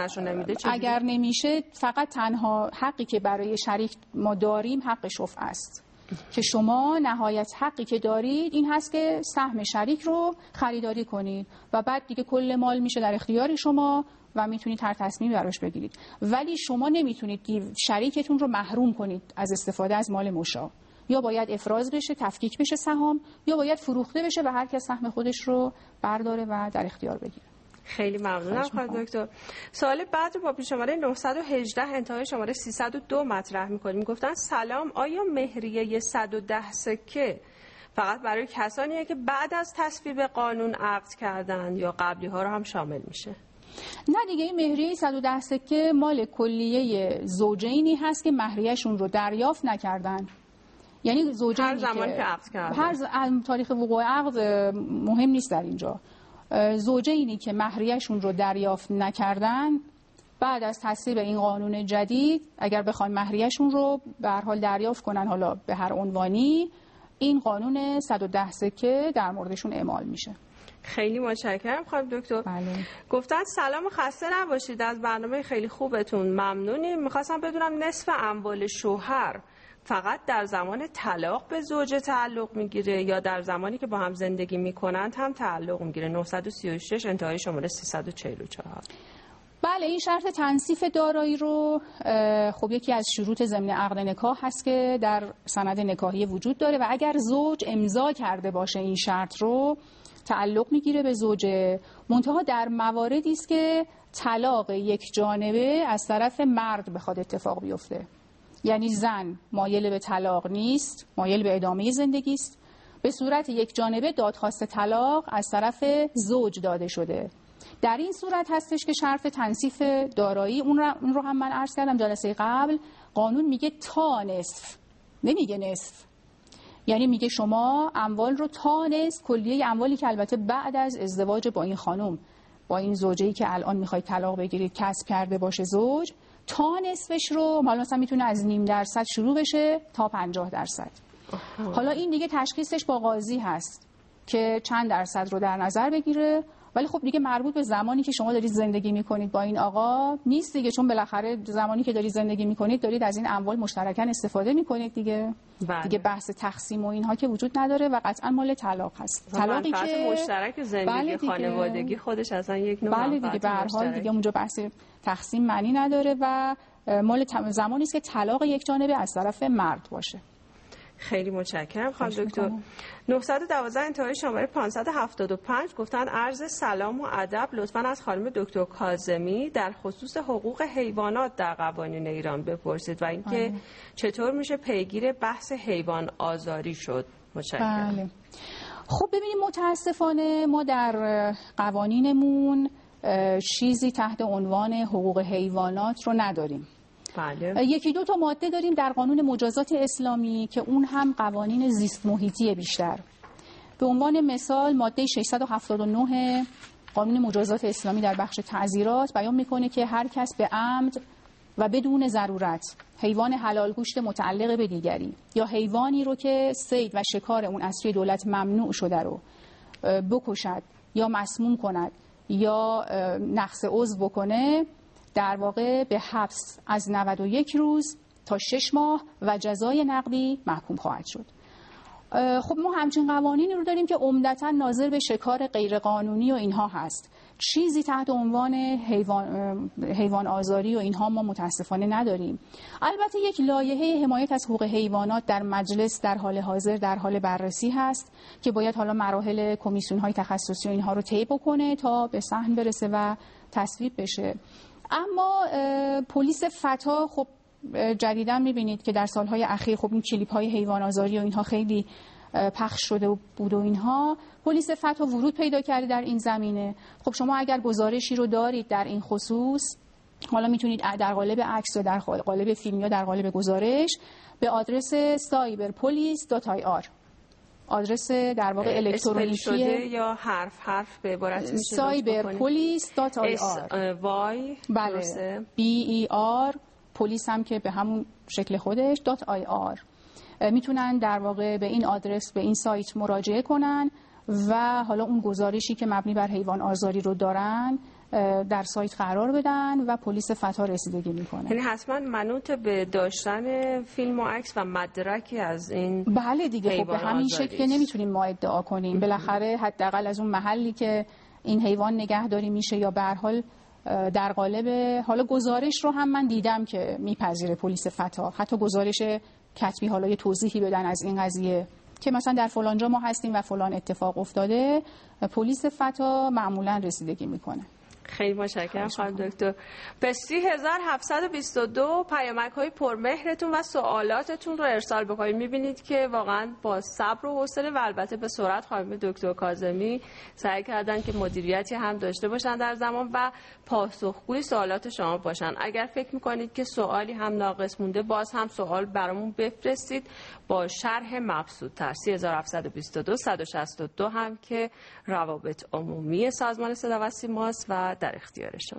اگر نمیشه، فقط تنها حقی که برای شریک ما داریم حق شفعه است که شما نهایت حقی که دارید این هست که سهم شریک رو خریداری کنید و بعد دیگه کل مال میشه در اختیار شما و میتونید هر تصمیمی براش بگیرید. ولی شما نمیتونید شریکتون رو محروم کنید از استفاده از مال مشاه. یا باید افراز بشه، تفکیک بشه سهام، یا باید فروخته بشه و هر کس سهم خودش رو برداره و در اختیار بگیره. خیلی ممنونم خانم دکتر. سوال بعد رو با پیش شماره 918 انتهای شماره 302 مطرح می‌کنیم. گفتن سلام، آیا مهریه 110 سکه فقط برای کسانیه که بعد از تصویب قانون عقد کردن یا قبلی ها رو هم شامل میشه؟ نه دیگه، این مهریه 110 سکه مال کلیه زوجینی هست که مهریه‌شون رو دریافت نکردن. یعنی زوجینی هر زمانی که عقد کردن، هر تاریخ وقوع عقد مهم نیست در اینجا. زوجینی که مهریه‌شون رو دریافت نکردن، بعد از تصویب این قانون جدید اگر بخوان مهریه‌شون رو به هر حال دریافت کنن، حالا به هر عنوانی، این قانون 110 سکه در موردشون اعمال میشه. خیلی متشکرم خانم دکتر. بله. گفتن سلام و خسته نباشید، از برنامه خیلی خوبتون ممنونیم. میخواستم بدونم نصف اموال شوهر فقط در زمان طلاق به زوجه تعلق میگیره یا در زمانی که با هم زندگی میکنند هم تعلق میگیره؟ 936 انتهای شماره 344. بله، این شرط تنصیف دارایی رو خب یکی از شروط ضمن عقد نکاح هست که در سند نکاحی وجود داره و اگر زوج امضا کرده باشه این شرط رو تعلق میگیره به زوجه. منتها در مواردی است که طلاق یک جانبه از طرف مرد بخواد اتفاق بیفته، یعنی زن مایل به طلاق نیست، مایل به ادامه زندگی است، به صورت یک جانبه دادخواست طلاق از طرف زوج داده شده. در این صورت هستش که شرط تنصیف دارایی، اون رو هم من عرض کردم جلسه قبل، قانون میگه تا نصف، نمیگه نصف. یعنی میگه شما اموال رو تا نصف، کلیه اموالی که البته بعد از ازدواج با این خانم، با این زوجه‌ای که الان میخواید طلاق بگیرید کسب کرده باشه زوج، تا نصفش رو، حالا مثلا میتونه از 0.5% شروع بشه تا 50%. حالا این دیگه تشخیصش با قاضی هست که چند درصد رو در نظر بگیره، ولی خب دیگه مربوط به زمانی که شما دارید زندگی میکنید با این آقا نیست دیگه، چون بالاخره زمانی که دارید زندگی میکنید دارید از این اموال مشترکاً استفاده میکنید دیگه. بله. دیگه بحث تقسیم و اینها که وجود نداره و قطعا مال طلاق هست. طلاقی که مشترک زندگی بله خانوادگی خودش اصلا یک نوع بله دیگه به هر حال دیگه اونجا بحث تقسیم معنی نداره و مال زمانی است که طلاق یک جانبه از طرف مرد باشه. خیلی متشکرم خانم دکتر. 912 انتهای شماره 575 گفتن عرض سلام و ادب لطفاً از خانم دکتر کاظمی در خصوص حقوق حیوانات در قوانین ایران بپرسید و اینکه چطور میشه پیگیر بحث حیوان آزاری شد. متشکرم. بله. خب ببینیم متاسفانه ما در قوانینمون چیزی تحت عنوان حقوق حیوانات رو نداریم. بله. یکی دو تا ماده داریم در قانون مجازات اسلامی که اون هم قوانین زیست محیطی بیشتر. به عنوان مثال ماده 679 قانون مجازات اسلامی در بخش تعزیرات بیان میکنه که هر کس به عمد و بدون ضرورت حیوان حلال گوشت متعلق به دیگری یا حیوانی رو که صید و شکار اون از سوی دولت ممنوع شده رو بکشد یا مسموم کند یا نقص عضو بکنه، در واقع به حبس از 91 روز تا 6 ماه و جزای نقدی محکوم خواهد شد. خب ما همچین قوانینی رو داریم که عمدتاً ناظر به شکار غیرقانونی و اینها هست. چیزی تحت عنوان حیوان آزاری و اینها ما متاسفانه نداریم. البته یک لایحه حمایت از حقوق حیوانات در مجلس در حال حاضر در حال بررسی هست که باید حالا مراحل کمیسیون‌های تخصصی و اینها رو طی بکنه تا به صحن برسه و تصویب بشه. اما پلیس فتا خب جدیداً می‌بینید که در سالهای اخیر خب این کلیپ‌های حیوان آزاری و اینها خیلی پخش شده بود و اینها، پلیس فتا ورود پیدا کرده در این زمینه. خب شما اگر گزارشی رو دارید در این خصوص، حالا میتونید در قالب عکس یا در قالب فیلم یا در قالب گزارش به آدرس cyberpolice.ir، آدرس در واقع الکترونیکی شده یا حرف به عبارت میشه cyberpolice.ir. بله BER پلیس هم که به همون شکل خودش .ir. میتونن در واقع به این آدرس به این سایت مراجعه کنن و حالا اون گزارشی که مبنی بر حیوان آزاری رو دارن در سایت قرار بدن و پلیس فتا رسیدگی میکنه. یعنی حتما منوط به داشتن فیلم و عکس و مدرکی از این. بله دیگه، خب به همین شکل که نمیتونیم ما ادعا کنیم. بالاخره حداقل از اون محلی که این حیوان نگهداری میشه یا به هر حال در قالب حالا گزارش رو هم من دیدم که میپذیره پلیس فتا، حتی گزارش کتبی حالا یه توضیحی بدن از این قضیه که مثلا در فلان جا ما هستیم و فلان اتفاق افتاده، پلیس فتا معمولا رسیدگی میکنه. خیلی متشکرم خانم دکتر. به 3722 پیامک‌های پرمهرتون و سوالاتتون رو ارسال بکنید. می‌بینید که واقعا با صبر و حوصله و البته به سرعت خانم دکتر کاظمی سعی کردن که مدیریتی هم داشته باشن در زمان و پاسخگوی سوالات شما باشن. اگر فکر می‌کنید که سوالی هم ناقص مونده، باز هم سوال برامون بفرستید با شرح مبسوط‌تر. 3722 162 هم که روابط عمومی سازمان صدا و سیماست و در اختیار شما.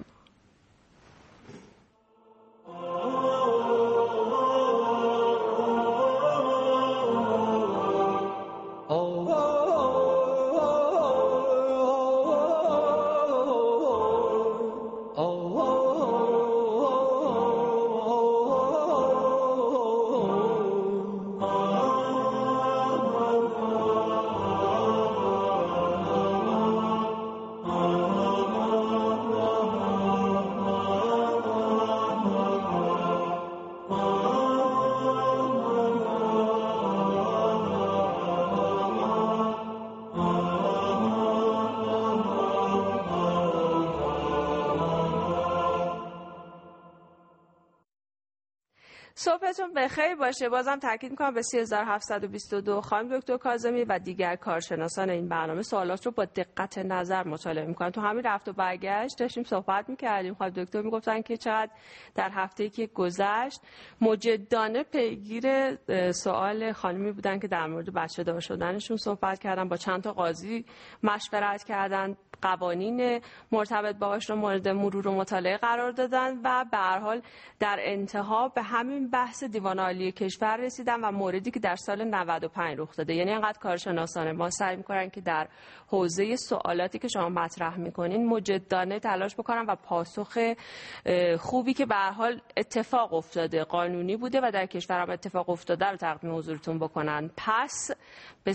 صبحتون بخیر باشه. بازم تاکید میکنم به 3722 خانم دکتر کاظمی و دیگر کارشناسان این برنامه سوالات رو با دقت نظر مطالعه میکنن. تو همین رفت و برگشت داشتیم صحبت میکردیم، خانم دکتر میگفتن که چقدر در هفته‌ای که گذشت مجدانه پیگیر سوال خانمی بودن که در مورد بچه دار شدنشون صحبت کردن، با چند تا قاضی مشورت کردن، قوانین مرتبط باهاش رو مورد مرور و مطالعه قرار دادن و به هر حال در انتها به همین بحث دیوان عالی کشور رسیدن و موردی که در سال 95 رخ داده. یعنی انقدر کارشناسان ما سعی می‌کنن که در حوزه سوالاتی که شما مطرح می‌کنین مجدانه تلاش بکنن و پاسخ خوبی که به هر حال اتفاق افتاده، قانونی بوده و در کشورم اتفاق افتاده رو تقدیم حضورتون بکنن. پس به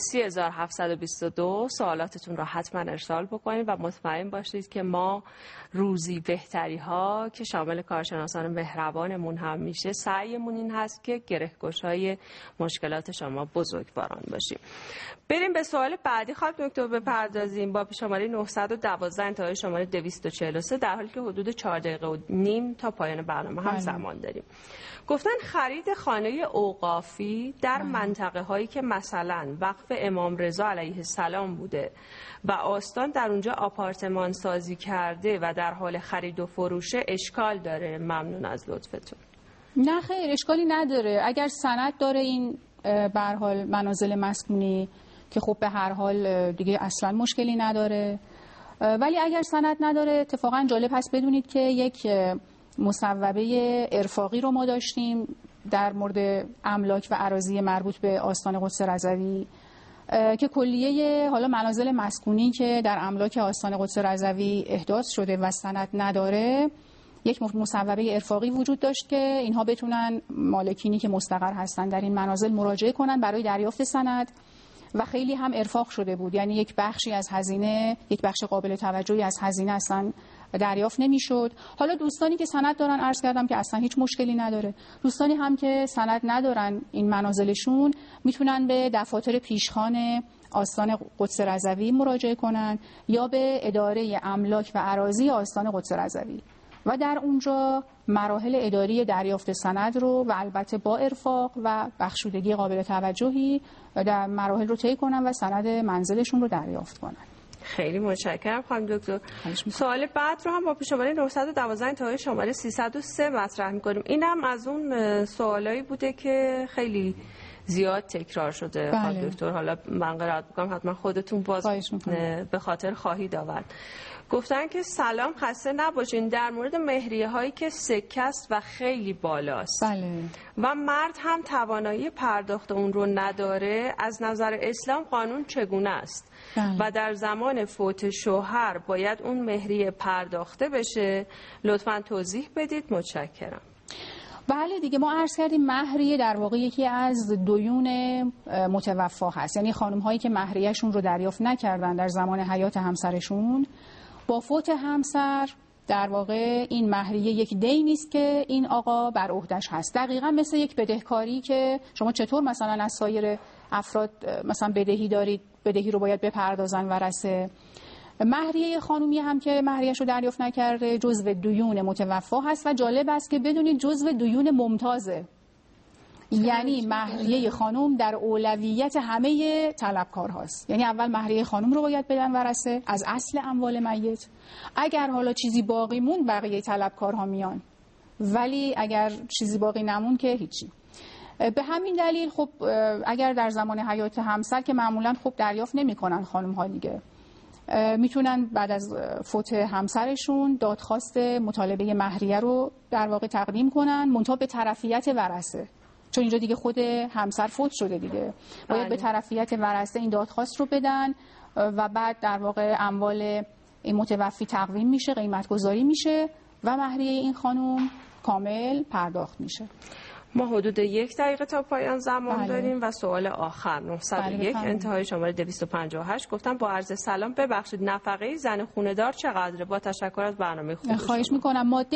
3722 سوالاتتون رو حتما ارسال بکنید و مطمئن باشید که ما روزی بهتری ها که شامل کارشناسان مهربانمون هم میشه، سعیمون این هست که گره‌گشای مشکلات شما بزرگواران باشیم. بریم به سوال بعدی خانم دکتر بپردازیم با شماره 912 انتهای شماره 243، در حالی که حدود 4 دقیقه و نیم تا پایان برنامه هم زمان داریم. گفتن خرید خانه اوقافی در منطقه هایی که مثلا وقف امام رضا علیه السلام بوده و آستان در اونجا آپارتمان سازی کرده و در حال خرید و فروشه اشکال داره؟ ممنون از لطفتون. نه خیر، اشکالی نداره اگر سند داره این به هر حال منازل مسکونی که خب به هر حال دیگه اصلا مشکلی نداره. ولی اگر سند نداره اتفاقا جالب هست بدونید که یک مصوبه ارفاقی رو ما داشتیم در مورد املاک و اراضی مربوط به آستان قدس رضوی که کلیه حالا منازل مسکونی که در املاک آستان قدس رضوی احداث شده و سند نداره، یک مصوبه ارفاقی وجود داشت که اینها بتونن مالکینی که مستقر هستن در این منازل مراجعه کنن برای دریافت سند و خیلی هم ارفاق شده بود. یعنی یک بخشی از هزینه، یک بخش قابل توجهی از هزینه اصلا دریافت نمیشد. حالا دوستانی که سند دارن عرض کردم که اصلا هیچ مشکلی نداره. دوستانی هم که سند ندارن این منازلشون میتونن به دفاتر پیشخوان آستان قدس رضوی مراجعه کنن یا به اداره املاک و اراضی آستان قدس رضوی و در اونجا مراحل اداری دریافت سند رو و البته با ارفاق و بخشودگی قابل توجهی در مراحل رو طی کنن و سند منزلشون رو دریافت کنن. خیلی متشکرم خانم دکتر. سوال بعد رو هم با شماره 912 انتهای شماره 303 مطرح می‌کنیم. اینم از اون سوالایی بوده که خیلی زیاد تکرار شده. خانم دکتر حالا من قرائت می‌کنم حتما خودتون باز به خاطر خواهید آورد. گفتن که سلام، خسته نباشین، در مورد مهریه هایی که سکه است و خیلی بالاست و مرد هم توانایی پرداخت اون رو نداره، از نظر اسلام قانون چگونه است و در زمان فوت شوهر باید اون مهریه پرداخته بشه؟ لطفاً توضیح بدید، متشکرم. بله دیگه، ما عرض کردیم مهریه در واقع یکی از دیون متوفا هست، یعنی خانم هایی که مهریهشون رو دریافت نکردن در زمان حیات همسرشون، با فوت همسر در واقع این مهریه یک دینی است که این آقا بر عهده‌اش هست. دقیقاً مثل یک بدهکاری که شما چطور مثلا از سایر افراد مثلا بدهی دارید، بدهی رو باید بپردازن ورثه، مهریه خانومی هم که مهریه‌اش رو دریافت نکرده جزو دیون متوفا هست و جالب است که بدونید جزو دیون ممتازه. یعنی مهریه خانم در اولویت همه طلبکارهاست. یعنی اول مهریه خانم رو باید بدن ورثه از اصل اموال میت. اگر حالا چیزی باقی مون بقیه طلبکارها میان، ولی اگر چیزی باقی نمون که هیچی. به همین دلیل خب اگر در زمان حیات همسر که معمولا خب دریافت نمی‌کنن خانم ها دیگه، میتونن بعد از فوت همسرشون دادخواست مطالبه مهریه رو در واقع تقدیم کنن، منتها به طرفیت ورثه، چون اینجا دیگه خود همسر فوت شده دیگه، باید به طرفیت ورثه این دادخواست رو بدن و بعد در واقع اموال این متوفی تقویم میشه، قیمت گذاری میشه و مهریه این خانم کامل پرداخت میشه. ما حدود 1 دقیقه تا پایان زمان داریم و سوال آخر 901 انتهای شماره 258 گفتم با عرض سلام، ببخشید نفقه زن خونه‌دار چقدره؟ با تشکر از برنامه خوب. خواهش میکنم. ماده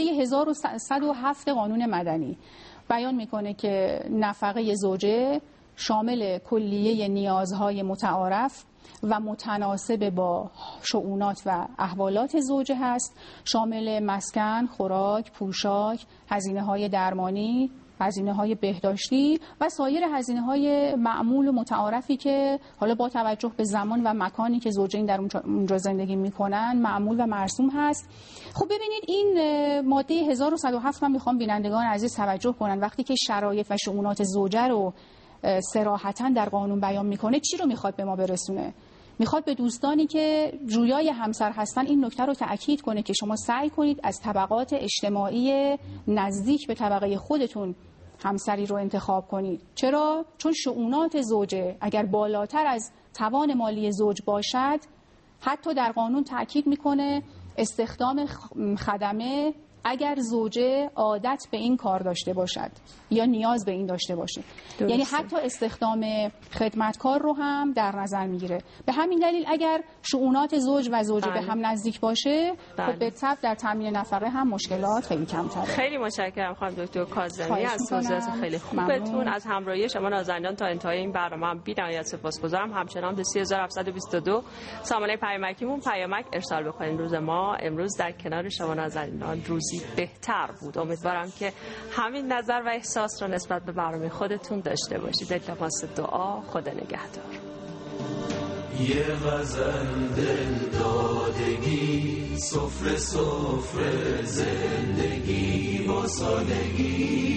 1107 قانون مدنی بیان میکنه که نفقه زوجه شامل کلیه نیازهای متعارف و متناسب با شؤونات و احوالات زوجه هست، شامل مسکن، خوراک، پوشاک، هزینه‌های درمانی، هزینه‌های بهداشتی و سایر هزینه‌های معمول و متعارفی که حالا با توجه به زمان و مکانی که زوجین در اونجا زندگی میکنن معمول و مرسوم هست. خب ببینید این ماده 1107 من میخوام بینندگان عزیز توجه کنن وقتی که شرایط و شؤونات زوجه رو صراحتاً در قانون بیان میکنه چی رو میخواد به ما برسونه؟ میخواد به دوستانی که جویای همسر هستن این نکته رو تأکید کنه که شما سعی کنید از طبقات اجتماعی نزدیک به طبقه خودتون همسری رو انتخاب کنید. چرا؟ چون شؤونات زوجه اگر بالاتر از توان مالی زوج باشد حتی در قانون تأکید میکنه استخدام خدمه اگر زوجه عادت به این کار داشته باشد یا نیاز به این داشته باشه. درسته. یعنی حتی استخدام خدمتکار رو هم در نظر میگیره. به همین دلیل اگر شؤونات زوج و زوجه به هم نزدیک باشه خب به طبع در تامین نفقه هم مشکلات خیلی کمتره. خیلی متشکرم خانم دکتر کاظمی از توضیحات خیلی خوبتون. از همراهی شما نازنینان تا انتهای این برنامه هم بی‌نهایت سپاسگزارم. همچنان به 3722 سامانه پیامکیمون پیامک ارسال بکنید. روز ما امروز در کنار شما نازنینان روزی بهتر بود. امیدوارم که همین نظر و احساس رو نسبت به برنامه خودتون داشته باشید. التماس دعا. خدا نگهدار. یه غزل دل دادگی سفره سفره زندگی با سادگی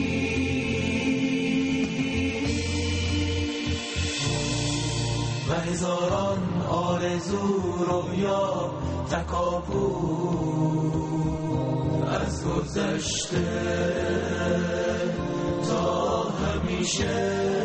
و هزاران آرزو رویا تکاپو از گذشته تا همیشه